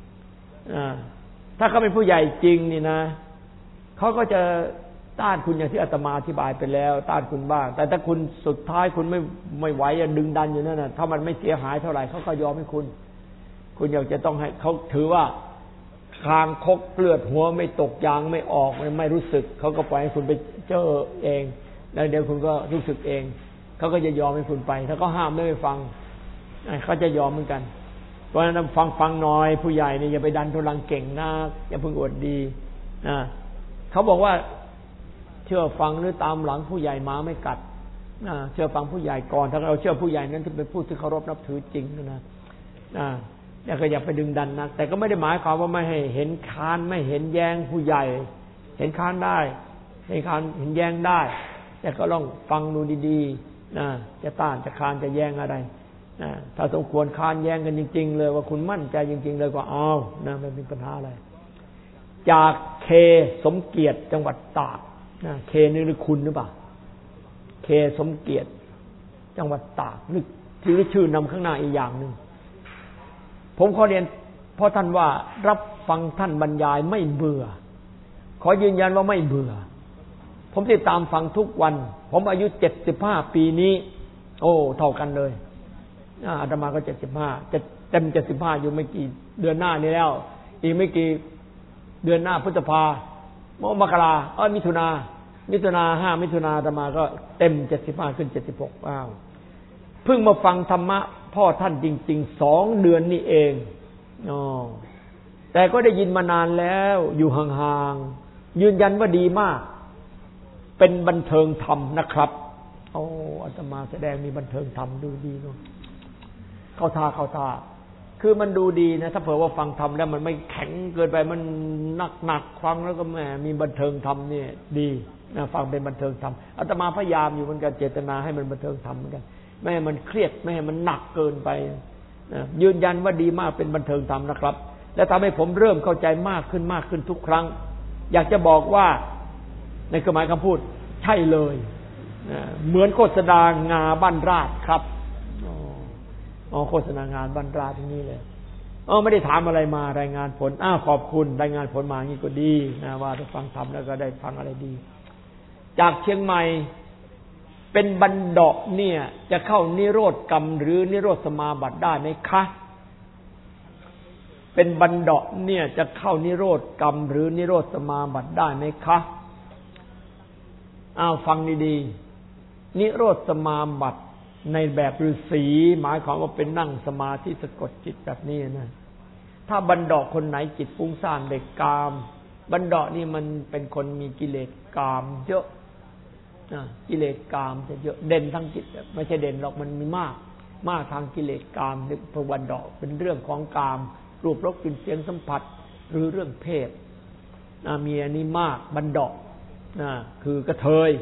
ถ้าเขาเป็นผู้ใหญ่จริงนี่นะเขาก็จะต้านคุณอย่างที่อาตมาอธิบายไปแล้วต้านคุณบ้างแต่ถ้าคุณสุดท้ายคุณไม่ไม่ไหวจะดึงดันอยู่นั่นน่ะถ้ามันไม่เสียหายเท่าไหร่เขาก็ยอมให้คุณคุณอยากจะต้องให้เขาถือว่าคางคกเลือดหัวไม่ตกยางไม่ออกไม่รู้สึกเขาก็ปล่อยให้คุณไปเจอเองแล้วเดี๋ยวคุณก็รู้สึกเองเขาก็จะยอมให้คุณไปถ้าเขาห้ามไม่ฟังเขาจะยอมเหมือนกันเพราะฉะนั้นฟังฟังหน่อยผู้ใหญ่เนี่ยอย่าไปดันทุลังเก่งนะอย่าเพิ่งอวดดีนะเขาบอกว่าเชื่อฟังหรือตามหลังผู้ใหญ่มาไม่กัดนะเชื่อฟังผู้ใหญ่ก่อนถ้าเราเชื่อผู้ใหญ่นั้นที่เป็นผู้ที่เคารพนับถือจริงนะนะอย่าก็อย่าไปดึงดันนะแต่ก็ไม่ได้หมายความว่าไม่ให้เห็นค้านไม่เห็นแย้งผู้ใหญ่เห็นค้านได้เห็นค้านเห็นแย้งได้แต่ก็ลองฟังดูดีๆนะจะต้านจะค้านจะแย้งอะไรนะถ้าสมควรค้านแย้งกันจริงๆเลยว่าคุณมั่นใจจริงๆเลยก็เอานะไม่มีปัญหาอะไรจากเคสมเกียรติจังหวัดตากนะเคนี่หรือคุณหรือเปล่าเคสมเกียรติจังหวัดตากนึกชื่อชื่อนำข้างหน้าอีกอย่างหนึ่งผมขอเรียนเพราะท่านว่ารับฟังท่านบรรยายไม่เบื่อขอยืนยันว่าไม่เบื่อผมติดตามฟังทุกวันผมอายุเจ็ดสิบห้าปีนี้โอ้เท่ากันเลยอาตมาก็เจ็ดสิบห้าจะเต็มเจ็ดสิบห้าอยู่ไม่กี่เดือนหน้านี้แล้วอีกไม่กี่เดือนหน้าพฤษภามกราเอ้ยมิถุนามิถุนาห้ามิถุนาอาตมาก็เต็มเจ็ดสิบห้าขึ้นเจ็ดสิบหกอ้าวเพิ่งมาฟังธรรมะพ่อท่านจริงๆสองเดือนนี่เองอ๋อแต่ก็ได้ยินมานานแล้วอยู่ห่างๆยืนยันว่าดีมากเป็นบันเทิงธรรมนะครับโอ้อาตมาแสดงมีบันเทิงธรรมดูดีเนาะเข้าท่าเข้าท่าคือมันดูดีนะถ้าเผื่อว่าฟังธรรมแล้วมันไม่แข็งเกินไปมันหนักๆฟังแล้วก็แหมมีบันเทิงธรรมนี่ดีนะฟังเป็นบันเทิงธรรมอาตมาพยายามอยู่เหมือนกันเจตนาให้มันบันเทิงธรรมเหมือนกันไม่ให้มันเครียดไม่ให้มันหนักเกินไปนะยืนยันว่าดีมากเป็นบันเทิงธรรมนะครับและทำให้ผมเริ่มเข้าใจมากขึ้นมากขึ้นทุกครั้งอยากจะบอกว่าในความหมายคำพูดใช่เลยนะเหมือนโฆษณางาบ้านราชครับอ๋อโฆษณางานบ้านราชที่นี่เลยอ๋อไม่ได้ถามอะไรมารายงานผลอ้าวขอบคุณรายงานผลมาอย่างนี้ก็ดีนะว่าได้ฟังธรรมแล้วก็ได้ฟังอะไรดีจากเชียงใหม่เป็นบันดาเนี่ยจะเข้านิโรธกรรมหรือนิโรธสมาบัติได้ไหมคะเป็นบันดาเนี่ยจะเข้านิโรธกรรมหรือนิโรธสมาบัติได้ไหมคะอ้าวฟังดีๆนิโรธสมาบัติในแบบฤาษีหมายความว่าเป็นนั่งสมาธิสะกดจิตแบบนี้นะถ้าบันดาคนไหนจิตฟุ้งซ่านเด็กกามบันดานี่มันเป็นคนมีกิเลสกามเยอะกิเลสกามจะเยอะเด่นทั้งจิตไม่ใช่เด่นหรอกมันมีมากมากทางกิเลสกามพระวันดอกเป็นเรื่องของกามรูปรสกลิ่นเสียงสัมผัสหรือเรื่องเพศมีอันนี้มากบันดอกคือกระเทยพ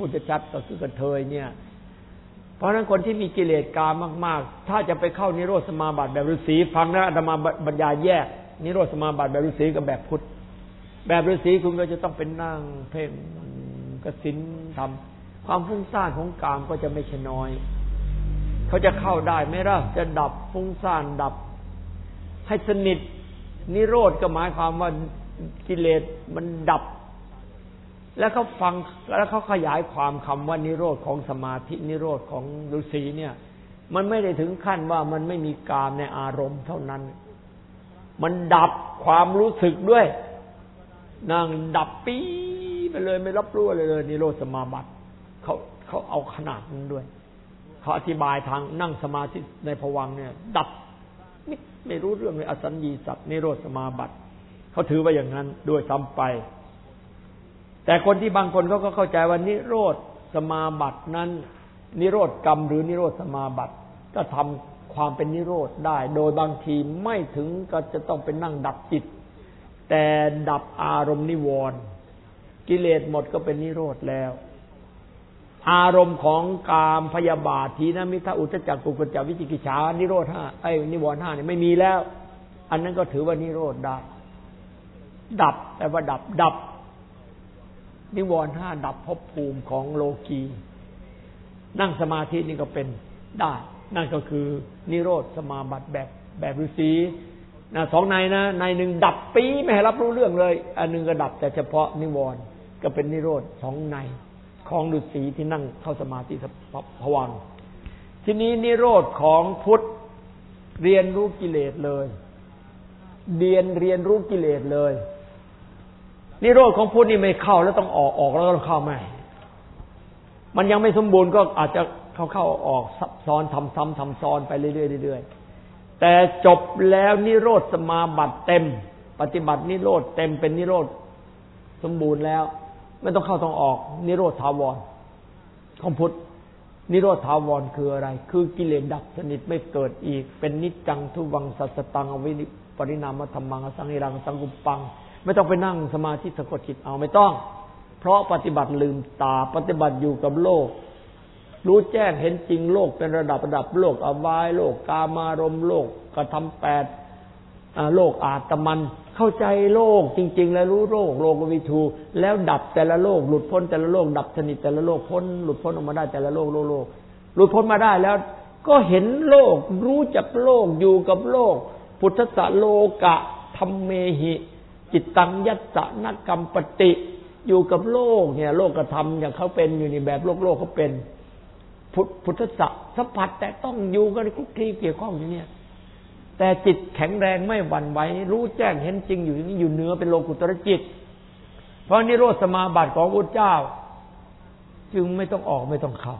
พูดชัดก็คือกระเทยเนี่ยเพราะฉะนั้นคนที่มีกิเลสกามมากๆถ้าจะไปเข้านิโรธสมาบัติแบบฤาษีฟังนะอาตมาบรรยายแยกนิโรธสมาบัติแบบฤาษีกับแบบพุทธแบบฤาษีคุณก็จะต้องเป็นนั่งเพ่งกสิณทำความฟุ้งซ่านของกามก็จะไม่ใช่น้อยเขาจะเข้าได้ไหมล่ะจะดับฟุ้งซ่านดับให้สนิทนิโรธก็หมายความว่ากิเลสมันดับแล้วเขาฟังแล้วเขาขยายความคำว่านิโรธของสมาธินิโรธของฤาษีเนี่ยมันไม่ได้ถึงขั้นว่ามันไม่มีกามในอารมณ์เท่านั้นมันดับความรู้สึกด้วยนั่งดับปี๊ไปเลยไม่รับรู้อะไรเลยนิโรธสมาบัติเขาเขาเอาขนาดนั้นด้วยเขาอธิบายทางนั่งสมาธิในภวังค์เนี่ยดับไม่ไม่รู้เรื่องเลยอสัญญีสัตว์นิโรธสมาบัติเขาถือว่าอย่างนั้นด้วยซ้ำไปแต่คนที่บางคนเขาก็เข้าใจว่านิโรธสมาบัตินั้นนิโรธกรรมหรือนิโรธสมาบัติก็ทำความเป็นนิโรธได้โดยบางทีไม่ถึงก็จะต้องเป็นนั่งดับจิตแต่ดับอารมณ์นิวรณ์กิเลสหมดก็เป็นนิโรธแล้วอารมณ์ของกามพยาบาททีนมิทะอุทธัจจะกุกุจจะวิจิกิจฉานิโรธห้าไอ้นิวรณ์ห้าเนี่ยไม่มีแล้วอันนั้นก็ถือว่านิโรธได้ดับแปลว่าดับดับนิวรณ์ห้าดับภพภูมิของโลกีนั่งสมาธินี่ก็เป็นได้นั่นก็คือนิโรธสมาบัติแบบแบบฤาษีนะสองในนะในหนึ่งดับปีไม่ให้รับรู้เรื่องเลยอันนึงก็ดับแต่เฉพาะนิวรณ์ก็เป็นนิโรธสองในของฤาษีที่นั่งเข้าสมาธิภวังค์ทีนี้นิโรธของพุทธเรียนรู้กิเลสเลยเรียนเรียนรู้กิเลสเลยนิโรธของพุทธนี่ไม่เข้าแล้วต้องออกออกแล้วต้องเข้าใหม่มันยังไม่สมบูรณ์ก็อาจจะเข้าเข้าออกซับซ้อนทำซ้ำทำซ้อนไปเรื่อยๆเรื่อยๆแต่จบแล้วนิโรธสมาบัติเต็มปฏิบัตินิโรธเต็มเป็นนิโรธสมบูรณ์แล้วไม่ต้องเข้าต้องออกนิโรธถาวรของพุทธนิโรธถาวรคืออะไรคือกิเลสดับสนิทไม่เกิดอีกเป็นนิจจังทุวังสัสสตังอวินิปริณามธรรมังอสังหิรังสังกุปปังไม่ต้องไปนั่งสมาธิสะกดจิตเอาไม่ต้องเพราะปฏิบัติลืมตาปฏิบัติอยู่กับโลกรู้แจ้งเห็นจริงโลกเป็นระดับระดับโลกอบายโลกกามารมณ์โลกกระทำแปดโลกอาตมันเข้าใจโลกจริงๆแล้วรู้โลกโลกวิทูแล้วดับแต่ละโลกหลุดพ้นแต่ละโลกดับสนิทแต่ละโลกพ้นหลุดพ้นออกมาได้แต่ละโลกโลกโลกหลุดพ้นมาได้แล้วก็เห็นโลกรู้จักโลกอยู่กับโลกพุทธะโลกะธัมเมหิจิตตังยัสสะนกรรมปติอยู่กับโลกเนี่ยโลกธรรมอย่างเขาเป็นอยู่ในแบบโลกโลกเขาเป็นพุทธะสัมผัสแต่ต้องอยู่กันคุกคีเกี่ยวข้องอย่างนี้แต่จิตแข็งแรงไม่หวั่นไหวรู้แจ้งเห็นจริงอยู่อย่างนี้อยู่เหนือเป็นโลกุตรจิตเพราะนิโรธสมาบัติของพระพุทธเจ้าจึงไม่ต้องออกไม่ต้องเข้า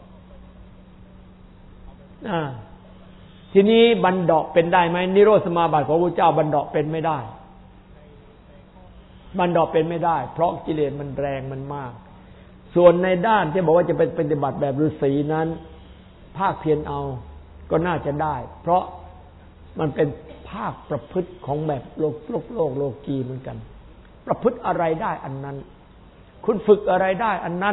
ทีนี้บันดาเป็นได้ไหมนิโรธสมาบัติของพระพุทธเจ้าบันดาเป็นไม่ได้บันดาเป็นไม่ได้เพราะกิเลสมันแรงมันมากส่วนในด้านที่บอกว่าจะเป็นปฏิบัติแบบฤาษีนั้นภาคเพียรเอาก็น่าจะได้เพราะมันเป็นภาคประพฤติของแบบโลกโลกโลกโลกีเหมือนกันประพฤติอะไรได้อันนั้นคุณฝึกอะไรได้อันนั้น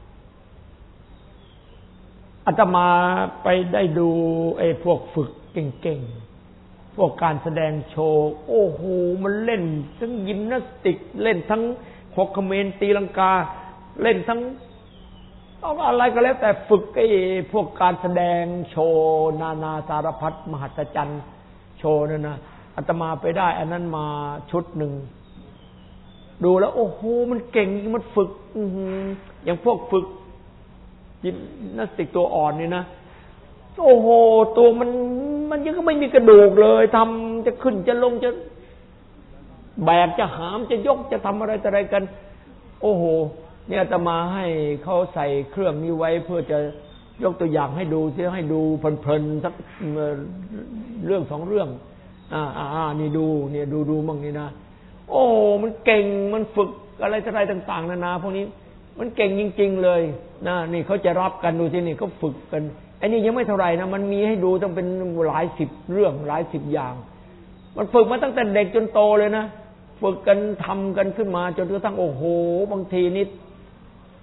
อาตมาไปได้ดูไอ้พวกฝึกเก่งๆพวกการแสดงโชว์โอ้โหมันเล่นทั้งยิมนาสติกเล่นทั้งหกเขมรตีลังกาเล่นทั้งต้องอะไรก็แล้วแต่ฝึกไอ้พวกการแสดงโชว์นานาสารพัดมหัศจรรย์โชว์นั่นนะอาตมาไปได้อันนั้นมาชุดหนึ่งดูแล้วโอ้โหมันเก่งมันฝึกอย่างพวกฝึกยิมนาสติกตัวอ่อนนี่นะโอ้โหตัวมันมันยังก็ไม่มีกระดูกเลยทำจะขึ้นจะลงจะแบกจะหามจะยกจะทำอะไรต่ออะไรกันโอ้โหเนี่ยอาตมาให้เขาใส่เครื่องนี้ไว้เพื่อจะยกตัวอย่างให้ดูเพื่อให้ดูเพลินๆสักเรื่องสองเรื่องอ่าอ่านี่ดูเนี่ยดูดูมั่งนี่นะโอ้มันเก่งมันฝึกอะไรต่ออะไรต่างๆนานาพวกนี้มันเก่งจริงๆเลยนะนี่เขาจะรับกันดูที่นี่เขาฝึกกันไอ้นี่ยังไม่เท่าไรนะมันมีให้ดูต้องเป็นหลายสิบเรื่องหลายสิบอย่างมันฝึกมาตั้งแต่เด็กจนโตเลยนะฝึกกันทำกันขึ้นมาจนกระทั่งโอ้โหบางทีนิด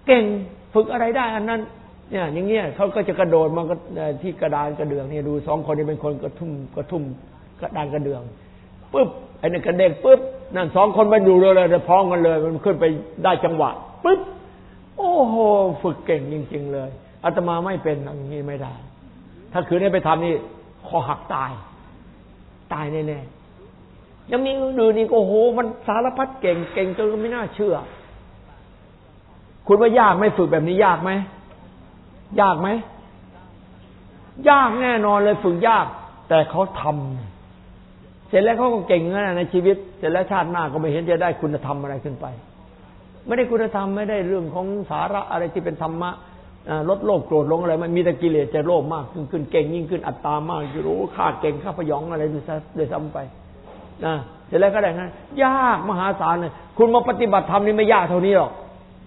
เก่งฝึกอะไรได้อันนั้นเนี่ยอย่างเงี้ยเขาก็จะกระโดดมันก็ที่กระดานกระเดื่องเนี่ยดูสองคนนี้เป็นคนกระทุ่มกระทุ่มกระดานกระเดื่องปึ๊บไอ้นี่กระเด็กปึ๊บนั่นสองคนมันอยู่เลยเลยพร้อมกันเลยมันขึ้นไปได้จังหวะปึ๊บโอ้โหฝึกเก่งจริงๆเลยอาตมาไม่เป็นอย่างนี้ไม่ได้ถ้าคืนนี้ไปทำนี่คอหักตายตายแน่ๆยังมีอื่นๆอีกโอ้โหมันสารพัดเก่งเก่งจนไม่น่าเชื่อคุณว่ายากไหมฝึกแบบนี้ยากไหมยากไหมยากแน่นอนเลยฝึกยากแต่เขาทำเสร็จแล้วเขาก็เก่งนั่นในชีวิตเสร็จแล้วชาติหน้าก็ไม่เห็นจะได้คุณธรรมอะไรขึ้นไปไม่ได้คุณธรรมไม่ได้เรื่องของสาระอะไรที่เป็นธรรมะลดโลภโกรธหลงอะไรมันมีแต่กิเลสจะโลภมากขึ้นขึ้นเก่งยิ่งขึ้นอัตตามากจะรู้ข้าเก่งข้าพยองอะไรดูซะเลยซ้ำไปนะเสร็จแล้วก็ได้งั้นยากมหาศาลเลยคุณมาปฏิบัติธรรมนี่ไม่ยากเท่านี้หรอก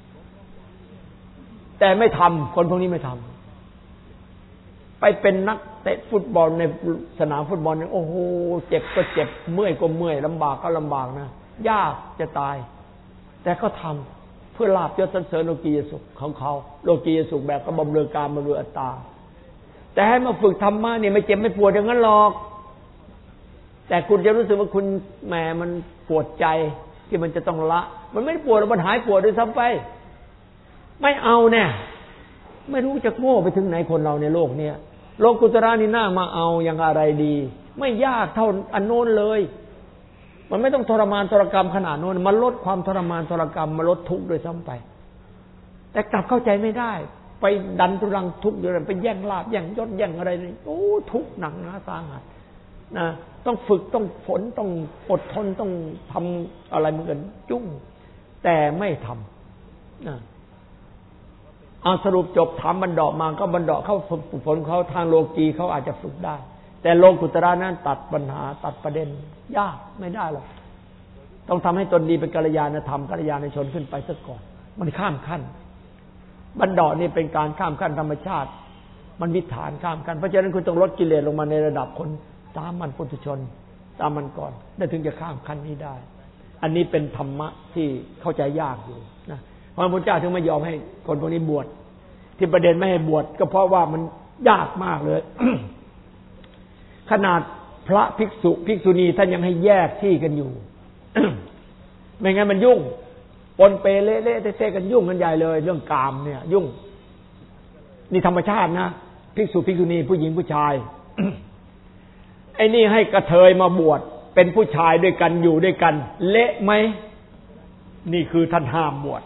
แต่ไม่ทำคนพวกนี้ไม่ทำไปเป็นนักเตะฟุตบอลในสนามฟุตบอลเนี่ยโอ้โหเจ็บก็เจ็บเมื่อยก็เมื่อยลำบากก็ลำบากนะยากจะตายแต่ก็ทำเพื่อลาภยศสรรเสริญโลกียสุขของเขาโลกียสุขแบบก็บำเรอกามบำเรออัตตาแต่ให้มาฝึกธรรมะเนี่ยไม่เจ็บไม่ปวดอย่างนั้นหรอกแต่คุณจะรู้สึกว่าคุณแหมมันปวดใจที่มันจะต้องละมันไม่ปวดมันหายปวดด้วยซ้ำไปไม่เอาเนี่ยไม่รู้จะโง่ไปถึงไหนคนเราในโลกเนี่ยโลกุตระนี่น่ามาเอาอย่างอะไรดีไม่ยากเท่าอันโน้นเลยมันไม่ต้องทรมานทรกรรมขนาดโน้นมันลดความทรมานทรกรรมมาลดทุกข์ด้วยซ้ำไปแต่กลับเข้าใจไม่ได้ไปดันทุรังทุกข์อยู่ไปแย่งลาภแย่งยศแย่งอะไรนี่โอ้ทุกข์หนักนะสาหัสนะต้องฝึกต้องฝนต้องอดทนต้องทำอะไรเหมือนกันจุ้งแต่ไม่ทำนะเอาสรุปจบถามบรรดามาก็บรรดาเขาฝึกฝนเขาทางโลกีเขาอาจจะฝึกได้แต่โลกุตระนั้นตัดปัญหาตัดประเด็นยากไม่ได้หรอกต้องทำให้ตนดีเป็นกัลยาณธรรมกัลยาณชนขึ้นไปซะก่อนมันข้ามขั้นบรรดานี่เป็นการข้ามขั้นธรรมชาติมันวิถานข้ามขั้นเพราะฉะนั้นคุณต้องลดกิเลสลงมาในระดับคนสามัญปุถุชนสามัญก่อนได้ถึงจะข้ามขั้นนี้ได้อันนี้เป็นธรรมะที่เข้าใจยากอยู่นะพระพุทธเจ้าถึงไม่ยอมให้คนพวกนี้บวชที่ประเด็นไม่ให้บวชก็เพราะว่ามันยากมากเลย ขนาดพระภิกษุภิกษุณีท่านยังให้แยกที่กันอยู่ ไม่งั้นมันยุ่งปนเปเละๆเทะๆกันยุ่งกันใหญ่เลยเรื่องกามเนี่ยยุ่งนี่ธรรมชาตินะภิกษุภิกษุณีผู้หญิงผู้ชาย ไอ้นี่ให้กระเทยมาบวชเป็นผู้ชายด้วยกันอยู่ด้วยกันเละไหมนี่คือท่านห้ามบวช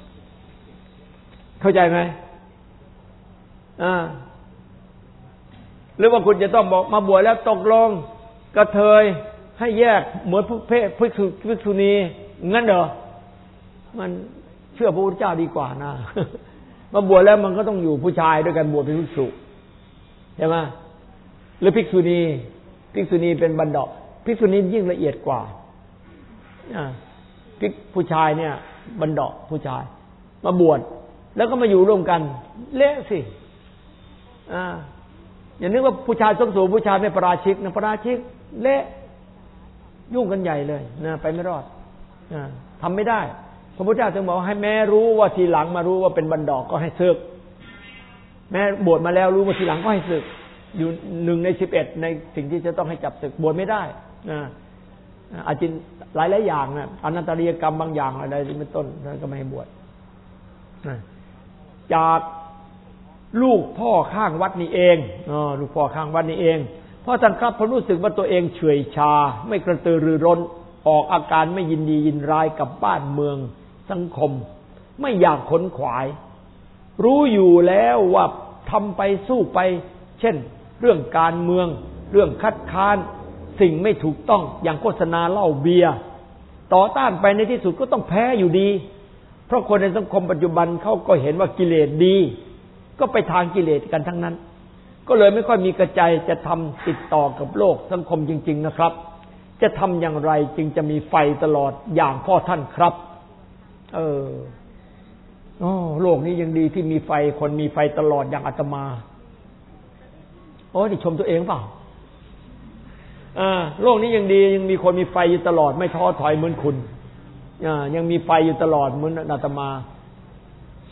เข้าใจไหมอ่าหรือว่าคุณจะต้องบอกมาบวชแล้วตกลงกระเทยให้แยกเหมือนผู้เพศภิกษุภิกษุณีงั้นเหรอมันเชื่อพระพุทธเจ้าดีกว่านะ มาบวชแล้วมันก็ต้องอยู่ผู้ชายด้วยกันบวชเป็นภิกษุใช่ไหมหรือภิกษุณีภิกษุณีเป็นบรรดาภิกษุณียิ่งละเอียดกว่าอ่าภิกผู้ชายเนี่ยบรรดาผู้ชายมาบวชแล้วก็มาอยู่ร่วมกันเละสิอ่าอย่านึกว่าผู้ชายสมสู่ผู้ชายไม่ปราชิกนะปราชิกเละยุ่งกันใหญ่เลยนะไปไม่รอดนะทำไม่ได้พระพุทธเจ้าจึงบอกให้แม้รู้ว่าทีหลังมารู้ว่าเป็นบัณฑิตก็ให้ศึกแม้บวชมาแล้วรู้ว่าทีหลังก็ให้ศึกอยู่หนึ่งในสิบเอ็ดในสิ่งที่จะต้องให้จับศึกบวชไม่ได้นะอาจินหลายหลายอย่างนะอนันตริยกรรมบางอย่างอะไรที่เป็นต้นนั้นก็ไม่ให้บวชนะจากลูกพ่อข้างวัดนี่เองอ๋อลูกพ่อข้างวัดนี่เองเพราะท่านครับผมรู้สึกว่าตัวเองเฉื่อยชาไม่กระตือรือร้นออกอาการไม่ยินดียินร้ายกับบ้านเมืองสังคมไม่อยากขนขวายรู้อยู่แล้วว่าทำไปสู้ไปเช่นเรื่องการเมืองเรื่องคัดค้านสิ่งไม่ถูกต้องอย่างโฆษณาเหล้าเบียร์ต่อต้านไปในที่สุดก็ต้องแพ้อยู่ดีเพราะคนในสังคมปัจจุบันเขาก็เห็นว่ากิเลสดีก็ไปทางกิเลสกันทั้งนั้นก็เลยไม่ค่อยมีกระใจจะทำติดต่อกับโลกสังคมจริงๆนะครับจะทำอย่างไรจึงจะมีไฟตลอดอย่างพ่อท่านครับเออโอ้โลกนี้ยังดีที่มีไฟคนมีไฟตลอดอย่างอาตมาโอ้นี่ชมตัวเองเปล่าอ่าโลกนี้ยังดียังมีคนมีไฟอยู่ตลอดไม่ท้อถอยเหมือนคุณอ่ายังมีไฟอยู่ตลอดเหมือนอาตมา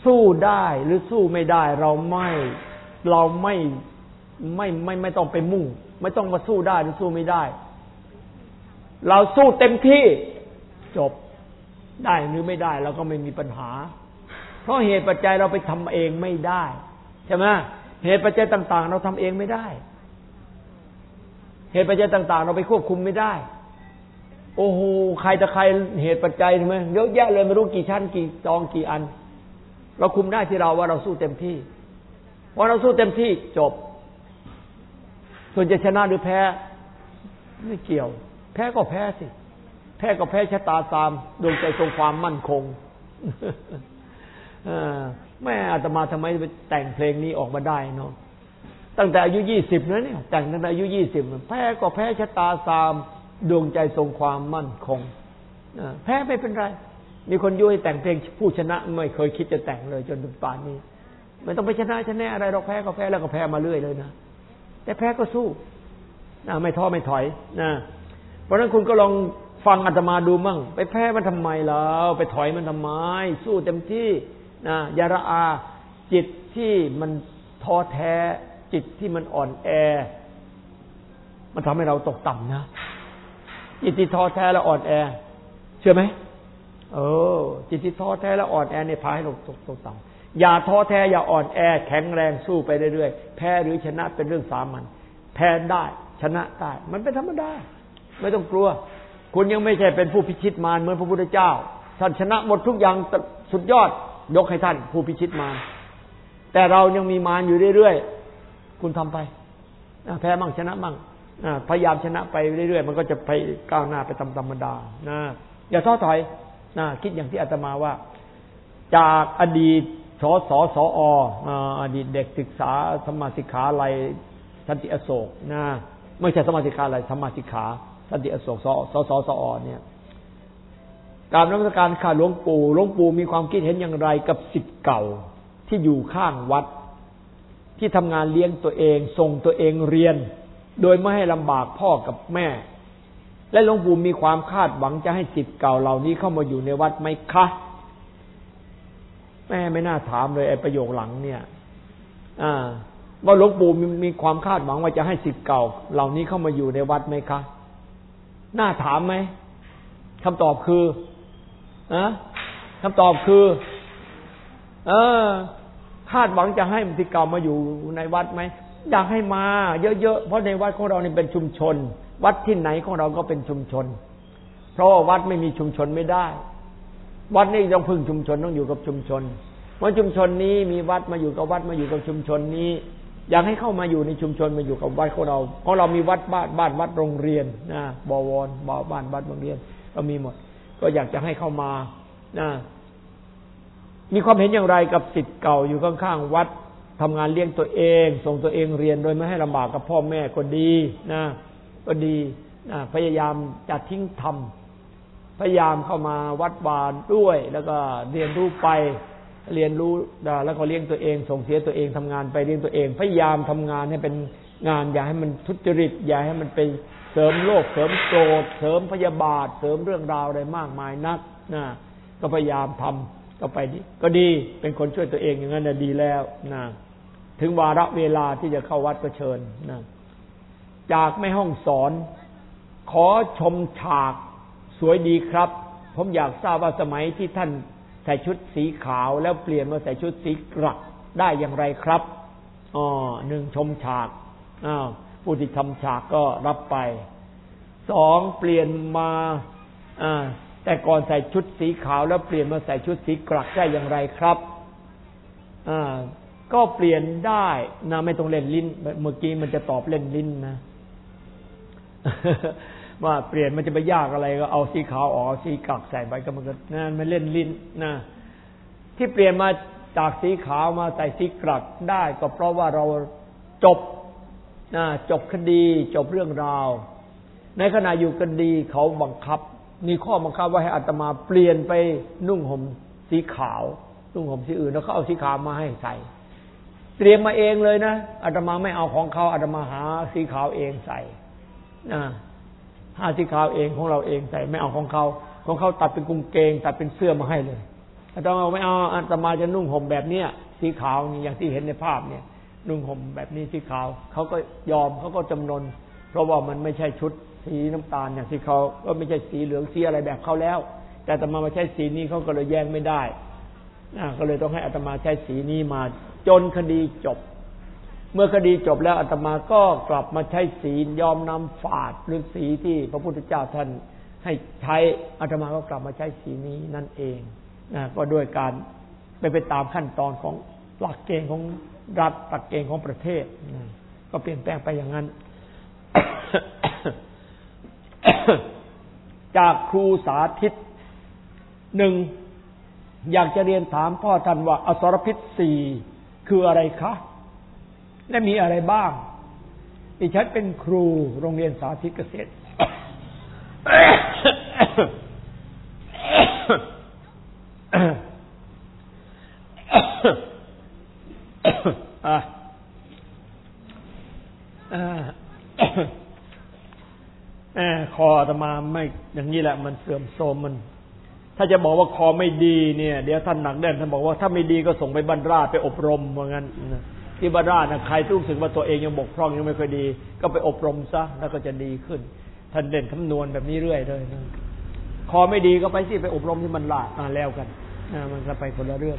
สู้ได้หรือสู้ไม่ได้เราไม่เราไม่ไม่ไม่ไม่ต้องไปมุ่งไม่ต้องมาสู้ได้หรือสู้ไม่ได้เราสู้เต็มที่จบได้หรือไม่ได้เราก็ไม่มีปัญหาเพราะเหตุปัจจัยเราไปทำเองไม่ได้ใช่ไหมเหตุปัจจัยต่างๆเราทำเองไม่ได้เหตุปัจจัยต่างๆเราไปควบคุมไม่ได้โอ้โหใครจะใครเหตุปัจจัยใช่ไหมเยอะแยะเลยไม่รู้กี่ชั้นกี่จองกี่อันเราคุมได้ที่เราว่าเราสู้เต็มที่พอเราสู้เต็มที่จบส่วนจะชนะหรือแพ้ไม่เกี่ยวแพ้ก็แพ้สิแพ้ก็แพ้ชะตาตามดวงใจทรงความมั่นคงแม่อาตมาทำไมไปแต่งเพลงนี้ออกมาได้เนาะตั้งแต่อายุยี่สิบนะเนี่ยแต่งตั้งแต่อายุยี่สิบแพ้ก็แพ้ชะตาตามดวงใจทรงความมั่นคงแพ้ไม่เป็นไรมีคนยุ่ยแต่งเพลงผู้ชนะไม่เคยคิดจะแต่งเลยจนถึงป่านนี้ไม่ต้องไปชนะชนะอะไรเราแพ้ก็แพ้แล้วก็แพ้มาเรื่อยเลยนะแต่แพ้ก็สู้นะไม่ท้อไม่ถอยนะเพราะฉะนั้นคุณก็ลองฟังอาตมาดูมั่งไปแพ้มันทำไมแล้วไปถอยมันทำไมสู้เต็มที่นะอย่าระอาจิตที่มันท้อแท้จิตที่มันอ่อนแอมันทำให้เราตกต่ำนะจิตที่ท้อแท้และอ่อนแอเชื่อไหมเออจิตที่ท้อแท้และอ่อนแอเนี่ยพาให้เราตกตกต่ำอย่าท้อแท้อย่าอ่อนแอแข็งแรงสู้ไปเรื่อยๆแพ้หรือชนะเป็นเรื่องสามัญแพ้ได้ชนะได้มันเป็นธรรมดาไม่ต้องกลัวคุณยังไม่ใช่เป็นผู้พิชิตมารเหมือนพระพุทธเจ้าท่านชนะหมดทุกอย่างสุดยอดยกให้ท่านผู้พิชิตมารแต่เรายังมีมารอยู่เรื่อยๆคุณทำไปแพ้มั่งชนะมั่งพยายามชนะไปเรื่อยๆมันก็จะไปก้าวหน้าไปตามธรรมดานะอย่าท้อถอยนะคิดอย่างที่อาตมาว่าจากอดีตสสสออดีตเด็กศึกษาสมาสิกขาลัยสันติอโศกนะไม่ใช่สมาสิกขาลัยสมาสิกขาสันติอโศกสสสสอเนี่ยการนมัสการข้าหลวงปู่หลวงปู่มีความคิดเห็นอย่างไรกับศิษย์เก่าที่อยู่ข้างวัดที่ทำงานเลี้ยงตัวเองส่งตัวเองเรียนโดยไม่ให้ลำบากพ่อกับแม่และหลวงปู่มีความคาดหวังจะให้ศิษย์เก่าเหล่านี้เข้ามาอยู่ในวัดไหมคะแม่ไม่น่าถามเลยไอ้ประโยคหลังเนี่ยอ่าว่าหลวงปู่มีมีความคาดหวังว่าจะให้ศิษย์เก่าเหล่านี้เข้ามาอยู่ในวัดไหมคะน่าถามไหมคำตอบคืออะคำตอบคือเออคาดหวังจะให้ศิษย์เก่ามาอยู่ในวัดไหมอยากให้มาเยอะๆเพราะในวัดของเรานี่เป็นชุมชนวัดที่ไหนของเราก็เป็นชุมชนเพราะว่าวัดไม่มีชุมชนไม่ได้วัดนี่ต้องพึ่งชุมชนต้องอยู่กับชุมชนเพราะชุมชนนี้มีวัดมาอยู่กับวัดมาอยู่กับชุมชนนี้อยากให้เข้ามาอยู่ในชุมชนมาอยู่กับวัดของเราเพราะเรามีวัดบ้านบ้านวัดโรงเรียนนะบวรบ้านบ้านวัดโรงเรียนเรามีหมดก็อยากจะให้เข้ามานะมีความเห็นอย่างไรกับศิษย์เก่าอยู่ข้างๆวัดทำงานเลี้ยงตัวเองส่งตัวเองเรียนโดยไม่ให้ลำบากกับพ่อแม่ก็ดีนะก็ดีนะพยายามจะทิ้งธรรมพยายามเข้ามาวัดวาด้วยแล้วก็เรียนรู้ไปเรียนรู้แล้วก็เลี้ยงตัวเองส่งเสียตัวเองทำงานไปเลี้ยงตัวเองพยายามทำงานให้เป็นงานอย่าให้มันทุจริตอย่าให้มันไปเสริมโลภเสริมโกรธเสริมพยาบาทเสริมเรื่องราวอะไรมากมายนักนะก็พยายามทำก็ไปก็ดีเป็นคนช่วยตัวเองอย่างนั้นน่ะดีแล้วนะถึงวาระเวลาที่จะเข้าวัดก็เชิญนะจากแม่ห้องสอนขอชมฉากสวยดีครับผมอยากทราบว่าสมัยที่ท่านใส่ชุดสีขาวแล้วเปลี่ยนมาใส่ชุดสีกรักได้อย่างไรครับอ๋อหนึ่งชมฉากอ้าวผู้ที่ทำฉากก็รับไปสองเปลี่ยนมาอ่าแต่ก่อนใส่ชุดสีขาวแล้วเปลี่ยนมาใส่ชุดสีกรักได้อย่างไรครับอ่าก็เปลี่ยนได้นะไม่ต้องเล่นลิ้นเมื่อกี้มันจะตอบเล่นลิ้นนะว่าเปลี่ยนมันจะไปยากอะไรก็เอาสีขาวออกเอาสีกรักใส่ไปก็มันก็นั่นมันเล่นลิ้นนะที่เปลี่ยนมาจากสีขาวมาใส่สีกรักได้ก็เพราะว่าเราจบนะจบคดีจบเรื่องราวในขณะอยู่คดีเขาบังคับมีข้อบังคับว่าให้อาตมาเปลี่ยนไปนุ่งห่มสีขาวนุ่งห่มสีอื่นแล้วเขาเอาสีขาวมาให้ใส่เตรียมมาเองเลยนะอาตมาไม่เอาของเขาอาตมาหาสีขาวเองใส่นะหาสีขาวเองของเราเองใส่ไม่เอาของเขาของเขาตัดเป็นกางเกงตัดเป็นเสื้อมาให้เลยอาตมาไม่เอาอาตมาจะนุ่งห่มแบบเนี้ยสีขาวนี่อย่างที่เห็นในภาพเนี่ยนุ่งห่มแบบนี้สีขาวเขาก็ยอมเขาก็จำนนเพราะว่ามันไม่ใช่ชุดสีน้ำตาลอย่างที่เขาก็ไม่ใช่สีเหลืองสีอะไรแบบเขาแล้วแต่อาตมามาใช้สีนี้เขาก็เลยแย้งไม่ได้ก็เลยต้องให้อาตมาใช้สีนี้มาจนคดีจบเมื่อคดีจบแล้วอาตมาก็กลับมาใช้สียอมนำฝาดหรือสีที่พระพุทธเจ้าท่านให้ใช้อาตมาก็กลับมาใช้สีนี้นั่นเองนะก็ด้วยการไปไปตามขั้นตอนของหลักเกณฑ์ของรัฐหลักเกณฑ์ของประเทศนะก็เปลี่ยนแปลงไปอย่างนั้น จากครูสาธิตหนึ่งอยากจะเรียนถามพ่อท่านว่าอสรพิษสี่คืออะไรคะและมีอะไรบ้างดิฉันเป็นครูโรงเรียนสาธิตเกษตร อ่ะคออาตมาไม่อย่างนี้แหละมันเสื่อมโทรมมันถ้าจะบอกว่าคอไม่ดีเนี่ยเดี๋ยวท่านหนักแน่นท่านบอกว่าถ้าไม่ดีก็ส่งไปบรรราชไปอบรมว่างั้นที่บรรราชนะใครรู้สึกว่าตัวเองยังบกพร่องยังไม่ค่อยดีก็ไปอบรมซะแล้วก็จะดีขึ้นท่านเด่นคำนวณแบบนี้เรื่อยเลยคอไม่ดีก็ไปสิไปอบรมที่บรรราชอ่าแล้วกันมันจะไปคนละเรื่อง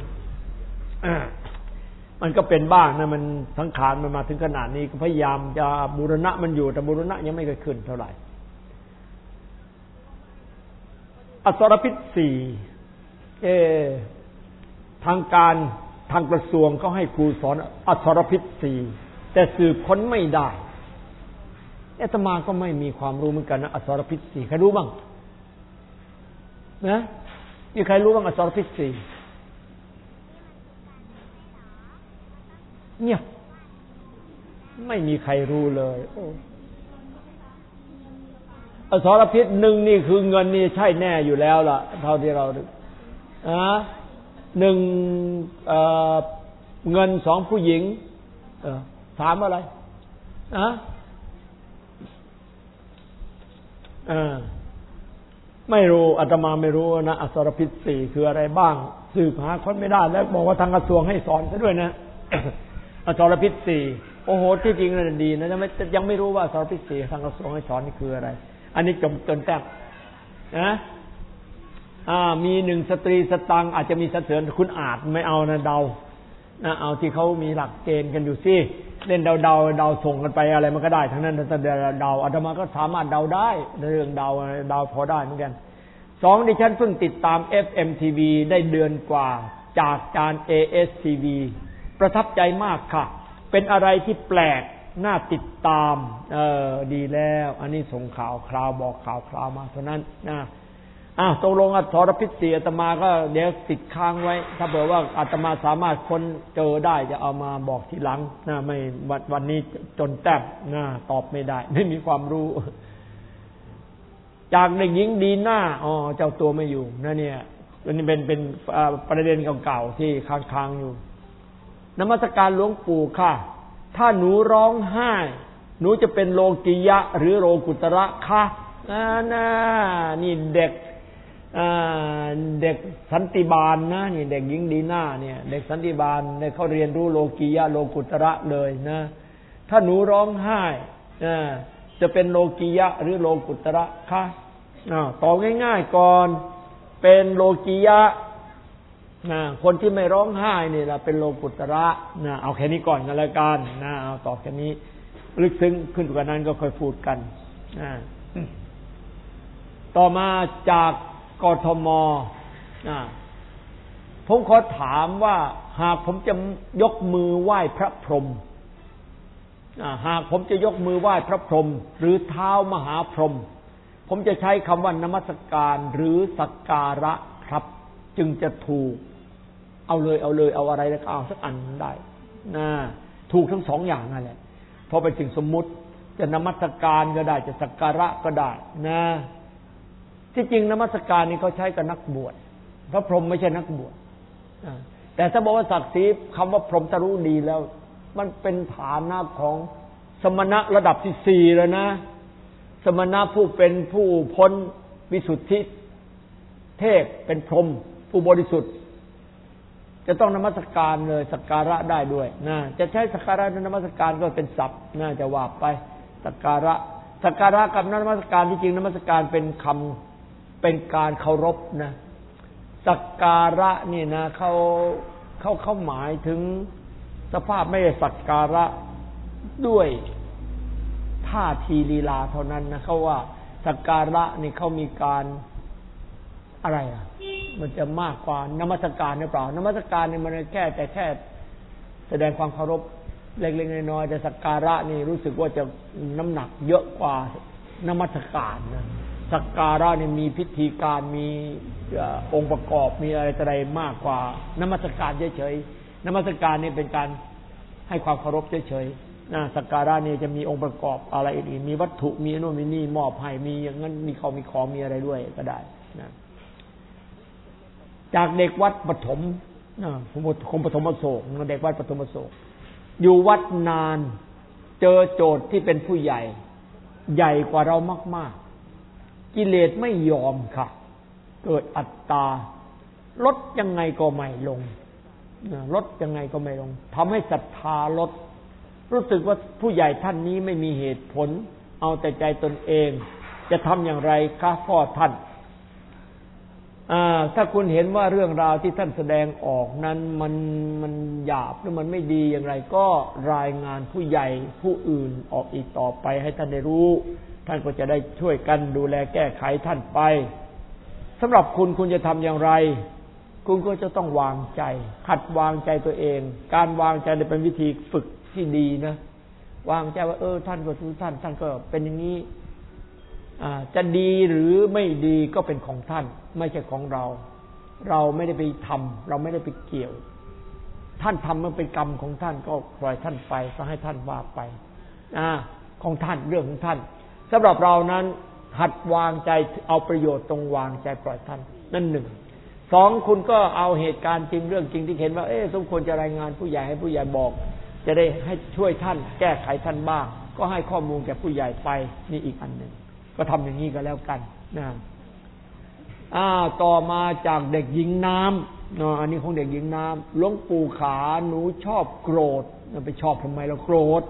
มันก็เป็นบ้างนะมันสังขารมันมาถึงขนาดนี้ก็พยายามจะบูรณะมันอยู่แต่บูรณะยังไม่เคยขึ้นเท่าไหร่อสรพิษสี่เอทางการทางกระทรวงเขาให้ครูสอนอสรพิษสี่แต่สืบค้นไม่ได้อาตมาก็ไม่มีความรู้เหมือนกันนะอสรพิษสี่ใครรู้บ้างนะมีใครรู้บ้างอสรพิษสี่เนี่ยไม่มีใครรู้เลยโอ้อสรพิษหนึ่งนี่คือเงินนี่ใช่แน่อยู่แล้วล่ะเท่าที่เราดูอ่ะหนึ่งเอ่อเงินสองผู้หญิงเออถามอะไรอ่ะเออไม่รู้อาตมาไม่รู้นะอสรพิษสี่คืออะไรบ้างสืบหาคนไม่ได้แล้วบอกว่าทางกระทรวงให้สอนซะด้วยนะ อสรพิษสี่โอ้โหที่จริงน่ะดีนะยังไม่ยังไม่รู้ว่าอสรพิษสี่ทางกระทรวงให้สอนนี่คืออะไรอันนี้จมจนแต้มนะอ่ามีหนึ่งสตรีสตังอาจจะมีสะเสริญคุณอาจไม่เอานะเดานะเอาที่เขามีหลักเกณฑ์กันอยู่สิเล่นเดาเดาเดาส่งกันไปอะไรมันก็ได้ทั้งนั้นแต่เดาอาตมาก็สามารถเดาได้เรื่องเดาเดาพอได้เหมือนกันสองดิฉันเพิ่งติดตาม เอฟ เอ็ม ที วี ได้เดือนกว่าจากการ เอ เอส ที วี ประทับใจมากค่ะเป็นอะไรที่แปลกน่าติดตามเออดีแล้วอันนี้ส่งข่าวคราวบอกข่าวคราวมาเท่านั้นนะอ่ะตกลงอสรพิษสี่อาตมาก็เดี๋ยวติดค้างไว้ถ้าเผื่อว่าอาตมาสามารถค้นเจอได้จะเอามาบอกทีหลังนะไม่วันวันนี้จนแต้มนะตอบไม่ได้ไม่มีความรู้จากเด็กหญิงดีหน้าอ๋อเจ้าตัวไม่อยู่นะเนี่ยอันนี้เป็นเป็นประเด็นเก่าๆที่ค้างๆอยู่นมัสการหลวงปู่ค่ะถ้าหนูร้องไห้หนูจะเป็นโลกิยะหรือโลกุตระคะอ่านะนี่เด็กอ่าเด็กสันติบาลนะนี่เด็กหญิงดีหน้าเนี่ยเด็กสันติบาลเนี่ยเขาเรียนรู้โลกิยะโลกุตระเลยนะถ้าหนูร้องไห้อ่าจะเป็นโลกิยะหรือโลกุตระคะอ่าตอบง่ายๆก่อนเป็นโลกิยะนะคนที่ไม่ร้องไห้นี่แหละเป็นโลกุตระนะเอาแค่นี้ก่อนกันแล้วกันนะเอาตอบแค่นี้ลึกซึ้งขึ้นกว่านั้นก็ค่อยพูดกันนะต่อมาจากกทมนะผมขอถามว่าหากผมจะยกมือไหว้พระพรหมหากผมจะยกมือไหว้พระพรหมหรือเท้ามหาพรหมผมจะใช้คำว่านมัสการหรือสักการะครับจึงจะถูกเอาเลยเอาเลยเอาอะไรแล้วก็เอาสักอันได้นะถูกทั้งสองอย่างนั่นแหละเพราะเป็นสิ่งสมมุติจะนมัสการก็ได้จะสักการะก็ได้นะที่จริงนมัสการนี่เขาใช้กับนักบวชพระพรหมไม่ใช่นักบวชแต่ถ้าบอกว่าศักดิ์ศรีคำว่าพรหมตรู้ดีแล้วมันเป็นฐานะของสมณะระดับที่สี่แล้วนะสมณะผู้เป็นผู้พ้นวิสุทธิเทพเป็นพรหมผู้บริสุทธิ์จะต้องนมัสการเลยสักการะได้ด้วยนะจะใช้สักการะนมัสการก็เป็นศัพท์น่าจะว่าไปสักการะสักการะกับนมัสการที่จริงนมัสการเป็นคำเป็นการเคารพนะสักการะนี่นะเขาเขาเขาหมายถึงสภาพไม่ได้สักการะด้วยท่าทีลีลาเท่านั้นนะเขาว่าสักการะนี่เขามีการอะไรอ่ะมันจะมากกว่านมัสการหรือเปล่านมัสการนี่มันแค่แต่แค่แสดงความเคารพเล็กๆน้อยๆแต่สักการะนี่รู้สึกว่าจะน้ำหนักเยอะกว่านมัสการนะสักการะนี่มีพิธีการมีองค์ประกอบมีอะไรอะไรมากกว่านมัสการเฉยๆนมัสการนี่เป็นการให้ความเคารพเฉยๆนะสักการะนี่จะมีองค์ประกอบอะไรอีกมีวัตถุมีโน่นมีนี่มอบให้มีอย่างนั้นมีเขามีของมีอะไรด้วยก็ได้นะจากเด็กวัดปฐมนะคงปฐมอโศกเด็กวัดปฐมอโศกอยู่วัดนานเจอโจทย์ที่เป็นผู้ใหญ่ใหญ่กว่าเรามากๆกิเลสไม่ยอมค่ะเกิดอัตตาลดยังไงก็ไม่ลงลดยังไงก็ไม่ลงทำให้ศรัทธาลดรู้สึกว่าผู้ใหญ่ท่านนี้ไม่มีเหตุผลเอาแต่ใจตนเองจะทำอย่างไรคะพ่อท่านถ้าคุณเห็นว่าเรื่องราวที่ท่านแสดงออกนั้นมันมันหยาบหรือมันไม่ดีอย่างไรก็รายงานผู้ใหญ่ผู้อื่นออกอีกต่อไปให้ท่านได้รู้ท่านก็จะได้ช่วยกันดูแลแก้ไขท่านไปสำหรับคุณคุณจะทำอย่างไรคุณก็จะต้องวางใจหัดวางใจตัวเองการวางใจเป็นวิธีฝึกที่ดีนะวางใจว่าเออท่านก็ทุกท่านท่านก็เป็นอย่างนี้จะดีหรือไม่ดีก็เป็นของท่านไม่ใช่ของเราเราไม่ได้ไปทำเราไม่ได้ไปเกี่ยวท่านทำมันเป็นกรรมของท่านก็ปล่อยท่านไปก็ให้ท่านว่าไปอ่าของท่านเรื่องของท่านสำหรับเรานั้นหัดวางใจเอาประโยชน์ตรงวางใจปล่อยท่านนั่นหนึ่งสองคุณก็เอาเหตุการณ์จริงเรื่องจริงที่เห็นว่าเอ๊ะสมควรจะรายงานผู้ใหญ่ให้ผู้ใหญ่บอกจะได้ให้ช่วยท่านแก้ไขท่านบ้างก็ให้ข้อมูลแก่ผู้ใหญ่ไปนี่อีกอันหนึ่งก็ทำอย่างนี้ก็แล้วกันนะอ่าต่อมาจากเด็กหญิงน้ำเนาะอันนี้ของเด็กหญิงน้ำหลวงปู่ขาหนูชอบโกรธไปชอบทำไมเราโกรธ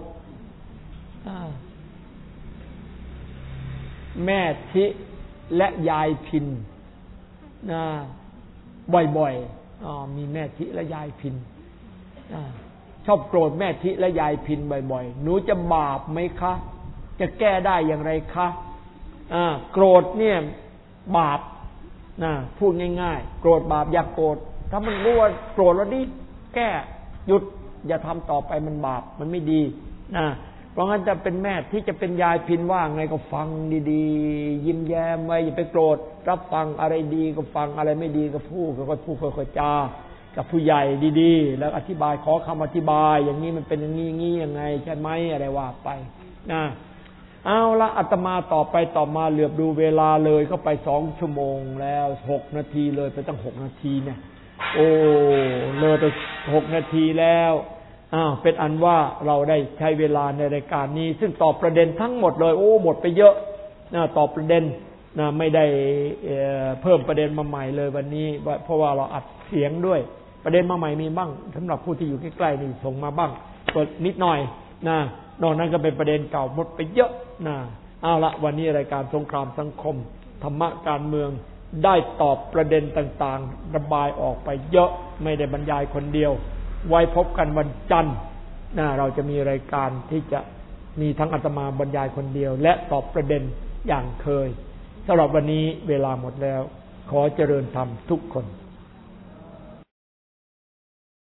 แม่ทิและยายพินนะบ่อยๆอ๋อมีแม่ทิและยายพินชอบโกรธแม่ทิและยายพินบ่อยๆหนูจะบาปไหมคะจะแก้ได้อย่างไรคะโกรธเนี่ยบาปนะพูดง่ายๆโกรธบาปอย่าโกรธถ้ามันรู้ว่าโกรธแล้วดิแก้หยุดอย่าทำต่อไปมันบาปมันไม่ดีนะเพราะงั้นจะเป็นแม่ที่จะเป็นยายพินว่าไงก็ฟังดีๆยิ้มแย้มไว้อย่าไปโกรธรับฟังอะไรดีก็ฟังอะไรไม่ดีก็พูดค่อยๆพูดค่อยๆจากับผู้ใหญ่ดีๆแล้วอธิบายขอคำอธิบายอย่างนี้มันเป็นอย่างนี้งี้ยังไงใช่ไหมอะไรว่าไปนะเอาละอาตมาต่อไปต่อมาเหลือบดูเวลาเลยเข้าไปสองชั่วโมงแล้วหกนาทีเลยไปตั้งหกนาทีเนี่ยโอ้เลยไปหกนาทีแล้วอ้าวเป็นอันว่าเราได้ใช้เวลาในรายการนี้ซึ่งตอบประเด็นทั้งหมดเลยโอ้หมดไปเยอะนะตอบประเด็นนะไม่ได้เอ่อเพิ่มประเด็นมาใหม่เลยวันนี้เพราะว่าเราอัดเสียงด้วยประเด็นมาใหม่มีบ้างสำหรับผู้ที่อยู่ใกล้ๆนี่ส่งมาบ้างเปิดนิดหน่อยนะนอกนั้นก็เป็นประเด็นเก่าหมดไปเยอะนะเอาละวันนี้รายการสงครามสังคมธรรมะการเมืองได้ตอบประเด็นต่างๆระบายออกไปเยอะไม่ได้บรรยายคนเดียวไว้พบกันวันจันทร์นะเราจะมีรายการที่จะมีทั้งอาตมาบรรยายคนเดียวและตอบประเด็นอย่างเคยสำหรับวันนี้เวลาหมดแล้วขอเจริญธรรมทุกคน